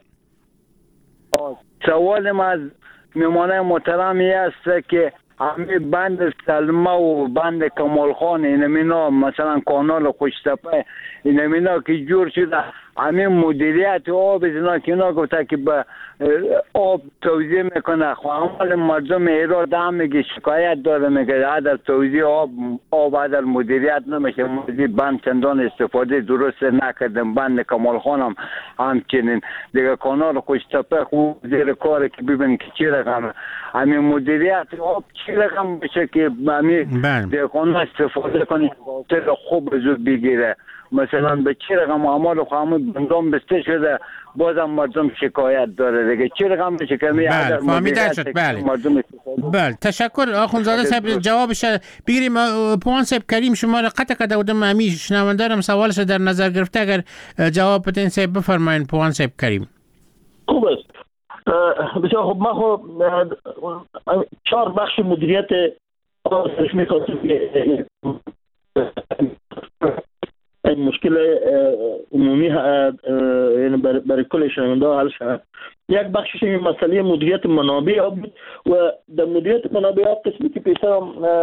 سوال ما از میمانه محترمی است که همین بند سلمه و بند کمالخان اینمینا مثلا کانال خوشتپه اینمینا که جور شده همین مدیریت آب اینا که اینا گفته که به آب توزیع میکنه خواهمال مردم ایراد هم میگه شکایت داره میگه عدد توزیع آب عدد مدیریت نمیشه. موزی بند چندان استفاده درست نکردم. بند کمالخان هم همچنین دیگه. کانال خوشتپه خوب زیر کاره که ببین که چی رقم همین مدیریت آب چی رقم بشه که همین دیگه کانال استفاده کنی خوب زود بگیره. مثلا به چی رقم اعمال خامود بندام بسته شده بازم مردم شکایت داره دیگه. چی رقم بشه که بله فهمیده شد. بله تشکر آخوندزاده صاحب جوابش بگیریم. پوان صاحب کریم شما را قطع کرده بودم امی شنوندارم سوالش در نظر گرفته اگر جواب بدین صاحب بفرمایین. پوان صاحب کریم. خوب است. بسیار خوب. من خب 4 بخش مدیریت آسش میخواستم که این مشکل عمومی یعنی برای کل شنونده حل شد. یک بخشش این مسئله مدیریت منابع آب بود و در مدیریت منابع آب قسمی که پیشتر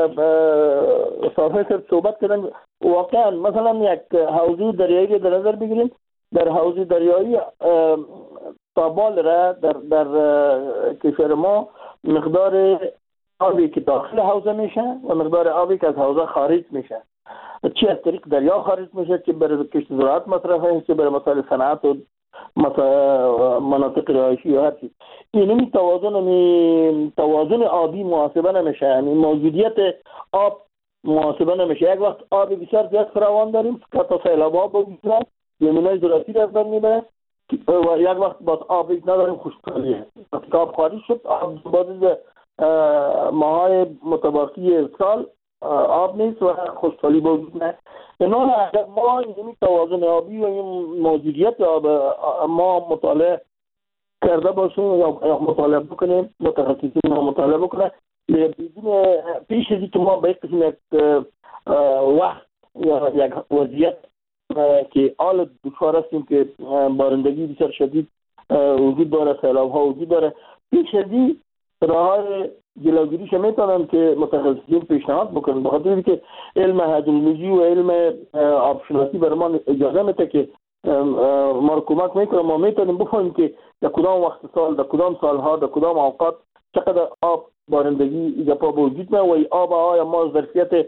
صافی صحبت کردن واقعا مثلا یک حوضه دریایی در نظر بگیریم. در حوضه دریایی تابال را در کشور ما مقدار آبی که داخل حوضه میشه و مقدار آبی که از حوضه خارج میشه، چی از طریق دریا خارج میشه، چه برای کشت زراعت مصرفه، چه برای مسائل صنعت و مناطق رهایشی یا هر چیز. این توازن آبی محاسبه نمیشه، یعنی موجودیت آب محاسبه نمیشه. یک وقت آب بسیار زیاد فراوان داریم که تا سیلاب ها بگیرن زمینای زراعتی را از بین میبره و یک وقت باز آب نداریم خشکسالیه. وقتی که آب خارج شد آب باز ماهای متباقی سال آب نیست و خشکسالی وجود نه. اینا اگر ما این توازن آبی و این موجودیت آب ما مطالعه کرده باشیم یا مطالعه بکنیم، متخصصین ما مطالعه بکنه بدون پیش از اینکه ما به یک قسم یک وقت یا یک وضعیت که حال دچار هستیم که بارندگی بسیار شدید وجود داره، سیلاب ها وجود داره، پیش از این راه‌های جلوگیریش میتونم که متخصصین پیشنهاد بکنن، بخاطر اینکه علم هیدرولوژی و علم آبشناسی برای ما اجازه میده که ما رو کمک میکنه. ما میتونیم بفهمیم که در کدام وقت سال، در کدام سالها، در کدام اوقات چقدر آب بارندگی ایجاب وجود میاد و آب های ما ظرفیت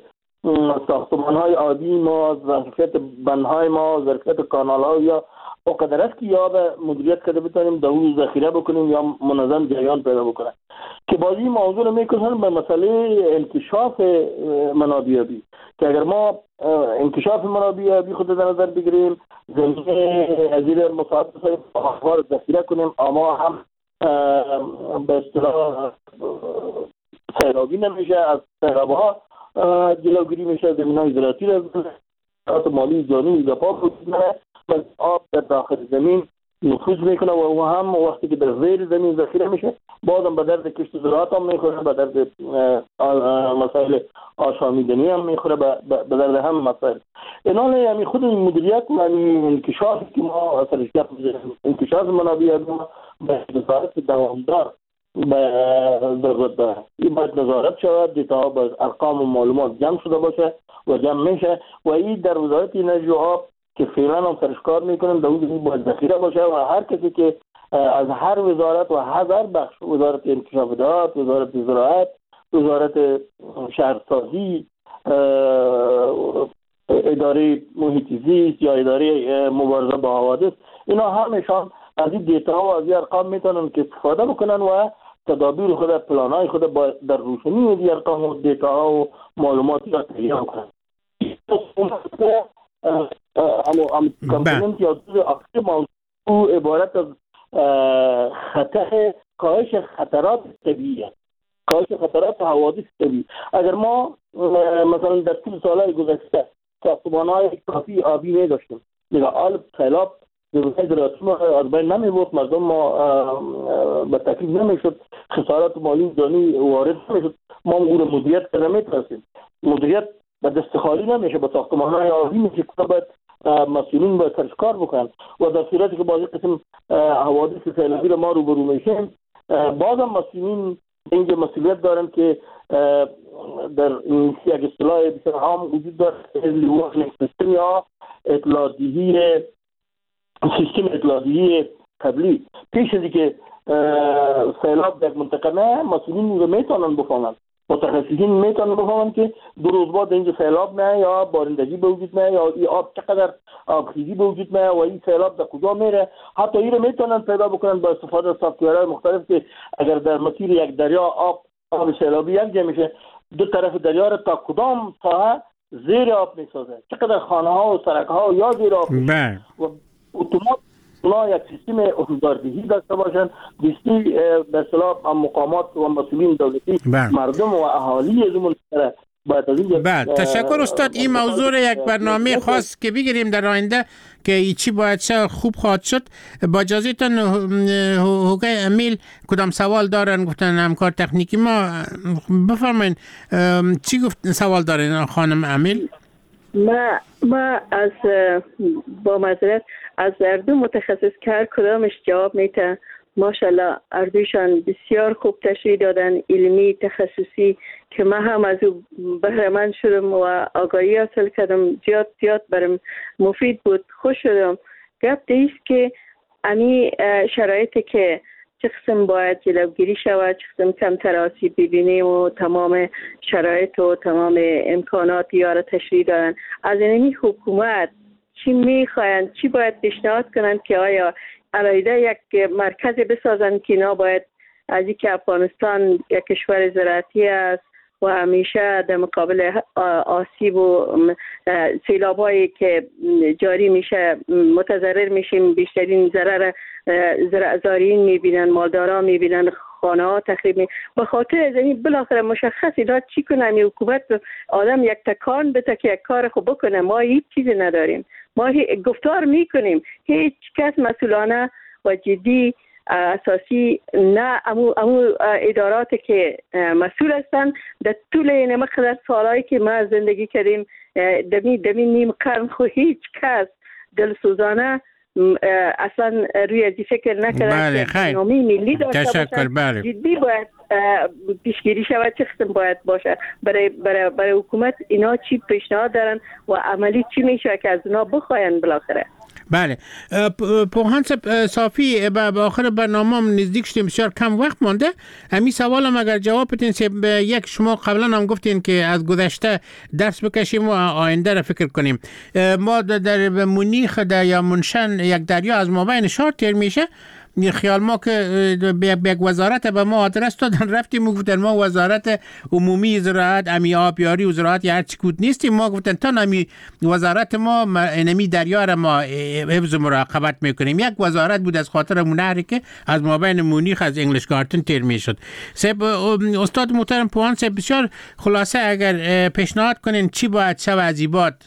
ساختمان‌های آبی ما، ظرفیت بندهای ما، ظرفیت کانال‌ها یا اونقدر است که یا به مدیریت کرده بتونیم دو ذخیره بکنیم یا منظم جریان پیدا بکنه که بازی موضوع رو میکنن به مسئله انکشاف منابع آبی که اگر ما انکشاف منابع آبی خود در نظر بگیریم، زمین زیر مساعد بسیار ذخیره کنیم، اما هم به اصطلاح سیلابی نمیشه، از سیلاب‌ها جلوگیری میشه، زمین‌های زراعتی را مالی جانی دفاع بکنه، آب در داخل زمین نفوذ میکنه و او هم وقتی که در زیر زمین ذخیره میشه بازم به درد کشت زراعت هم میخوره، به درد مسائل آشامیدنی هم میخوره، به درد هم مسائل. اینال یعنی خود مدیریت و انکشاف که ما اصلش انکشاف منابع ما به نظارت دوامدار به ضرورت داره. این باید نظارت شود، دیتا با ارقام و معلومات جمع شده باشه و جمع میشه و این در وزارت انرژی و آب که فعلا هم سرش کار میکنن در اون باید ذخیره باشه و هر کسی که از هر وزارت و هر بخش، وزارت انکشافات، وزارت زراعت، وزارت شهرسازی، اداره محیط زیست یا اداره مبارزه با حوادث، اینا همشان از این دیتا و از این ارقام میتونن که استفاده بکنن و تدابیر خود، پلانای خود در روشنی از این ارقام و دیتا و معلوماتی را تهیه کنن. کامپوننت یا جزء اصلی موضوع عبارت از خطر کاهش خطرات طبیعی، کاهش خطرات حوادث طبیعی. اگر ما مثلا در طول سالهای گذشته ساختمان‌های کافی آبی نداشتیم، دیگه آل سیلاب زمین‌های زراعتی ما از بین نمی‌برد، مردم ما به تکلیف نمی‌شد، خسارات مالی جانی وارد نمی‌شد، ما اون رو مدیریت کرده می‌تونستیم. مدیریت به دست خالی نمیشه، با ساختمان‌های آبی میشه که باید مسئولین باید سرش کار بکنن و در صورتی که بعضی قسم حوادث سیلابی رو ما روبرو میشیم، بازم مسئولین اینجا مسئولیت دارن که در این یک اصطلاح بسیار عام وجود داره، سیستم یا سیستم اطلاعیه قبلی. پیش از اینکه سیلاب در منطقه نه، مسئولین رو میتونن بفهمن، متخصصین میتونن بفهمن که دو روز بعد اینجا سیلاب نه یا بارندگی به وجود نه یا این آب چقدر آبخیزی به وجود نه و این سیلاب در کجا میره. حتی این رو میتونن پیدا بکنن با استفاده از سافت‌ورهای مختلف که اگر در مسیر یک دریا آب سیلابی یکجا میشه، دو طرف دریا رو تا کدام ساحه زیر آب میسازه، چقدر خانه ها و سرک ها یا زیر آب میشه و اتومات اونا یک سیستم حضوردهی داشته باشن، دستی به اصطلاح مقامات و مسئولین دولتی مردم و اهالی از اون بله. تشکر استاد. این موضوع یک برنامه خاص که بگیریم در آینده که چی باید شد خوب خواهد شد. با اجازهتون حقوق امیل کدام سوال دارن گفتن همکار تکنیکی ما، بفرمایین چی گفت سوال دارن خانم امیل؟ ما از با معذرت از دو متخصص که کدامش جواب میتن، ماشاءالله اردوشان بسیار خوب تشریح دادن، علمی تخصصی که من هم از او بهره‌مند شدم و آگاهی حاصل کردم، زیاد برام مفید بود، خوش شدم. گپ دیست که امی شرایطی که چه قسم باید جلوگیری شود، چه قسم کمتر آسیب ببینیم و تمام شرایط و تمام امکانات یارا تشریح دارن. از اینمی حکومت چی میخواین، چی باید پیشنهاد کنن که آیا علیده یک مرکز بسازن که اینا باید از اینکه افغانستان یک کشور زراعتی است و همیشه در مقابل آسیب و سیلاب‌هایی که جاری میشه متضرر میشیم، بیشترین ضرر زارعین میبینن، مالداران میبینن، خانه ها تخریب می به خاطر از این بالاخره مشخصی داد چی کنه می حکومت آدم یک تکان بده که یک کار خوب بکنه. ما هیچ چیزی نداریم، ما گفتار میکنیم، هیچ کس مسئولانه و جدی اساسی نه. امو اداراتی که مسئول هستن در طول این مقدار سالهایی که ما زندگی کردیم دمی نیم قرن خو هیچ کس دلسوزانه اصلا روی ازی فکر نکردن. بله خیر، ملی تشکر. بله جدی باید پیشگیری شود، چه قسم باید باشه برای حکومت، اینا چی پیشنهاد دارن و عملی چی میشه که از اونا بخواین بالاخره. بله پوهان صافی به آخر برنامه هم نزدیک شدیم، بسیار کم وقت مانده. همین سوالم اگر جواب بدین، یک شما قبلا هم گفتین که از گذشته درس بکشیم و آینده را فکر کنیم. ما در مونیخ یا منشن یک دریا از مابین شهر تیر میشه، خیال ما که یک وزارت به ما آدرس دادن، رفتیم و گفتن ما وزارت عمومی زراعت، امی آبیاری و زراعت یا هر چی کود نیستیم. ما گفتن تا نمی وزارت ما انمی دریا را ما حفظ مراقبت میکنیم. یک وزارت بود از خاطر نهری که از مابین مونیخ از انگلیش گارتن تیر میشد. استاد محترم پوهان صاحب، بسیار خلاصه اگر پیشنهاد کنین چی باید شود از این بعد؟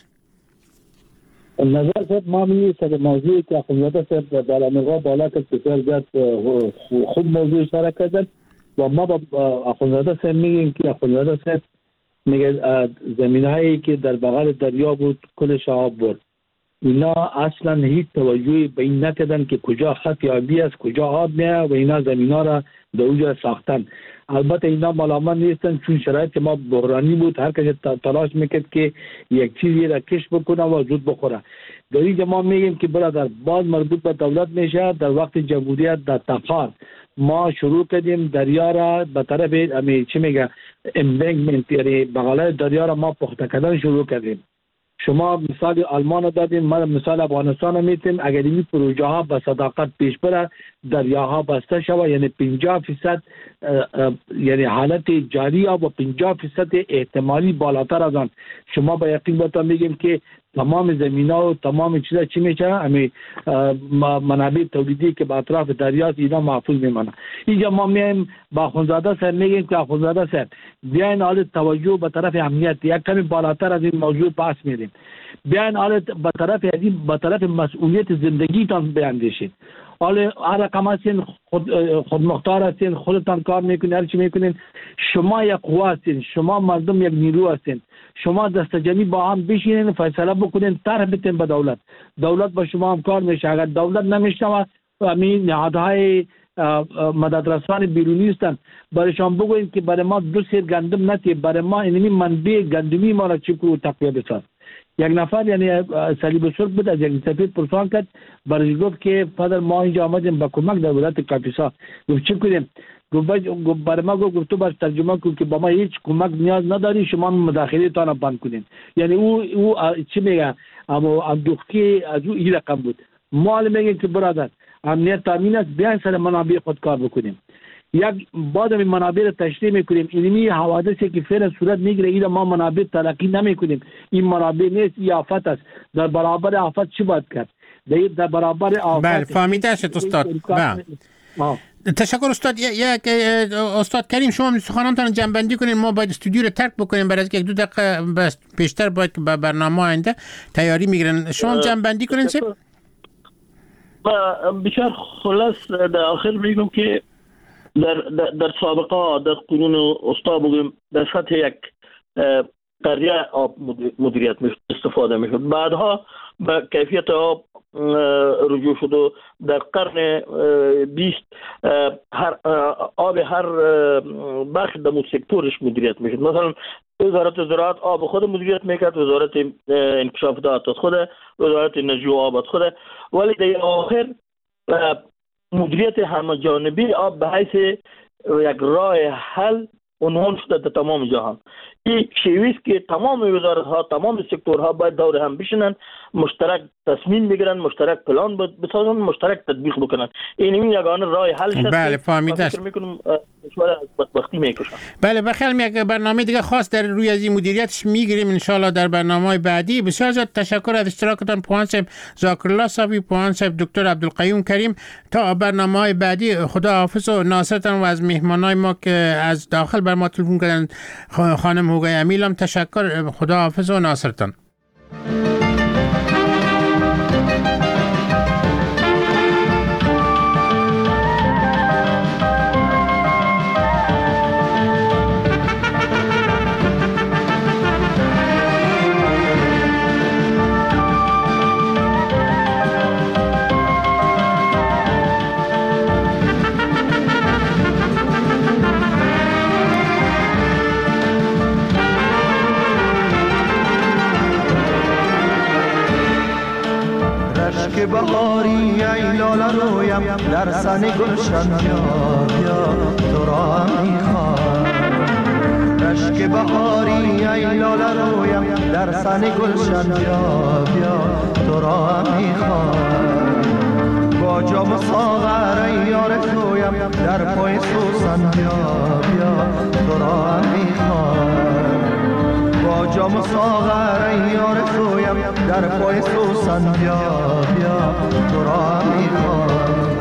نظر صاحب ما می سر موضوعی که اخوانزاده صاحب در امریکا بالا که بسیار زیاد خوب موضوع اشاره کردن و ما با اخوانزاده صاحب میگیم که اخوانزاده صاحب میگه زمینهایی که در بغل دریا بود کلش آب برد. اینا اصلا هیچ توجهی به این نکردن که کجا خط آبی است، کجا آب میاد و اینا زمینا را در اونجا ساختن. البته اینا ملامت نیستن، چون شرایط ما بحرانی بود، هر کسی تلاش میکرد که یک چیزی را کش بکنه و زود بخوره. در اینجا ما میگیم که برادر باز مربوط به دولت میشه. در وقت جمهوریت در تقار ما شروع کردیم دریا را به طرف چی میگه امبنگمنت، یعنی بغلای دریا را ما پخته کردن شروع کردیم. شما مثال آلمان دادیم، ما مثال افغانستان میتیم. اگر این پروژه ها به صداقت پیش بره، دریاها بسته شود، یعنی 50% یعنی حالت جاری و 50% احتمالی بالاتر از آن، شما با یقین بهتون میگیم که تمام زمینا و تمام چیزا چی میشه، همین منابع تولیدی که به اطراف دریاست اینا محفوظ میمانه. اینجا ما میایم با اخوانزاده صاحب میگیم که اخوانزاده صاحب بیاین حال توجه به طرف امنیت یک کمی بالاتر از این موضوع پاس میدیم، بیاین حال به طرف مسئولیت زندگیتان بیاندیشید. حالا هر رقم هستین خودمختار هستین، خودتان کار میکنین، هر چی میکنین، شما یک قوه هستین، شما مردم یک نیرو هستین. شما دست جمعی با هم بشینین، فیصله بکنین، طرح بدین به دولت. دولت با شما هم کار میشه. اگر دولت نمیشنوه، همین نهادهای مددرسان بیرونی هستن، برایشان بگوین که برای ما 2 سیر گندم نتی، برای ما اینمی منبع گندمی ما را چکو تقویه بساز. یک نفر یعنی صلیب سرخ بود از یک سفیر پرسان کرد، برای گفت که پدر ما اینجا آمدیم با کمک در ولایت کاپیسا. گفت چی کنیم؟ گفت برای ما گفت تو باید ترجمه کن که با ما هیچ کمک نیاز نداری، شما مداخله تان بند کنین. یعنی او چی میگه، اما اندوختی از او این رقم بود. ما میگیم که برادر امنیت تامین است، بیاین سر منابع خود کار بکنیم. یک بعد از منابع را تشریح میکنیم. اینمی حوادثی که فعلا صورت میگیره اینا ما منابع تلقی نمیکنیم. این منابع نیست، این آفت است. در برابر آفت چی باید کرد؟ در برابر آفت بله فهمیده شد استاد. بله تشکر استاد. یک استاد کریم شما سخنانتان جنبندی کنین، ما باید استودیو رو ترک بکنیم برای از 1-2 دقیقه بیشتر باید به برنامه آینده تیاری میگیرن. شما جنبندی کنین سب. بسیار خلاص در آخر میگم که در سابقه در قرون استا بگیم در سطح یک قریه آب مدیریت استفاده میشد، بعدها به کیفیت آب رجوع شد و در قرن 20 آب هر بخش در سکتورش مدیریت میشد. مثلا وزارت زراعت آب خود مدیریت میکرد، وزارت انکشاف دهات خود، وزارت انرژی و آب خود، ولی در آخر مدیریت همه‌جانبی آب به حیث یک راه حل عنوان شده در تمام جهان. این شیوه است که تمام وزارت‌ها، تمام سکتورها باید دور هم بشینن، مشترک تصمیم بگیرن، مشترک پلان بسازن، مشترک تطبیق بکنن. این یگانه راه حل است. بله فهمیده است. وقتی میکشن. بله بخیر، یک برنامه دیگه خاص در روی از این مدیریتش میگیریم ان شاء الله در برنامه‌های بعدی. بسیار زیاد تشکر از اشتراکتان پوهان صاحب ذاکرالله صافی، پوهان صاحب دکتر عبدالقیوم کریم. تا برنامه‌های بعدی خدا حافظ و ناصرتان و از مهمانای ما که از داخل بر ما تلفن کردن خانم هوگای امیلم تشکر. خدا حافظ و ناصرتان. رشک بهاری ای لاله رویم در سن گلشن بیا بیا تو را هم میخوام رشک بهاری ای لاله رویم در سن گلشن بیا بیا تو را هم میخوام با جام ساغر ای یار تویم در پای سوسن بیا بیا تو را هم میخوام با جام ساغر ای یار تویم در پای سوسن بیا بیا تو را میخوام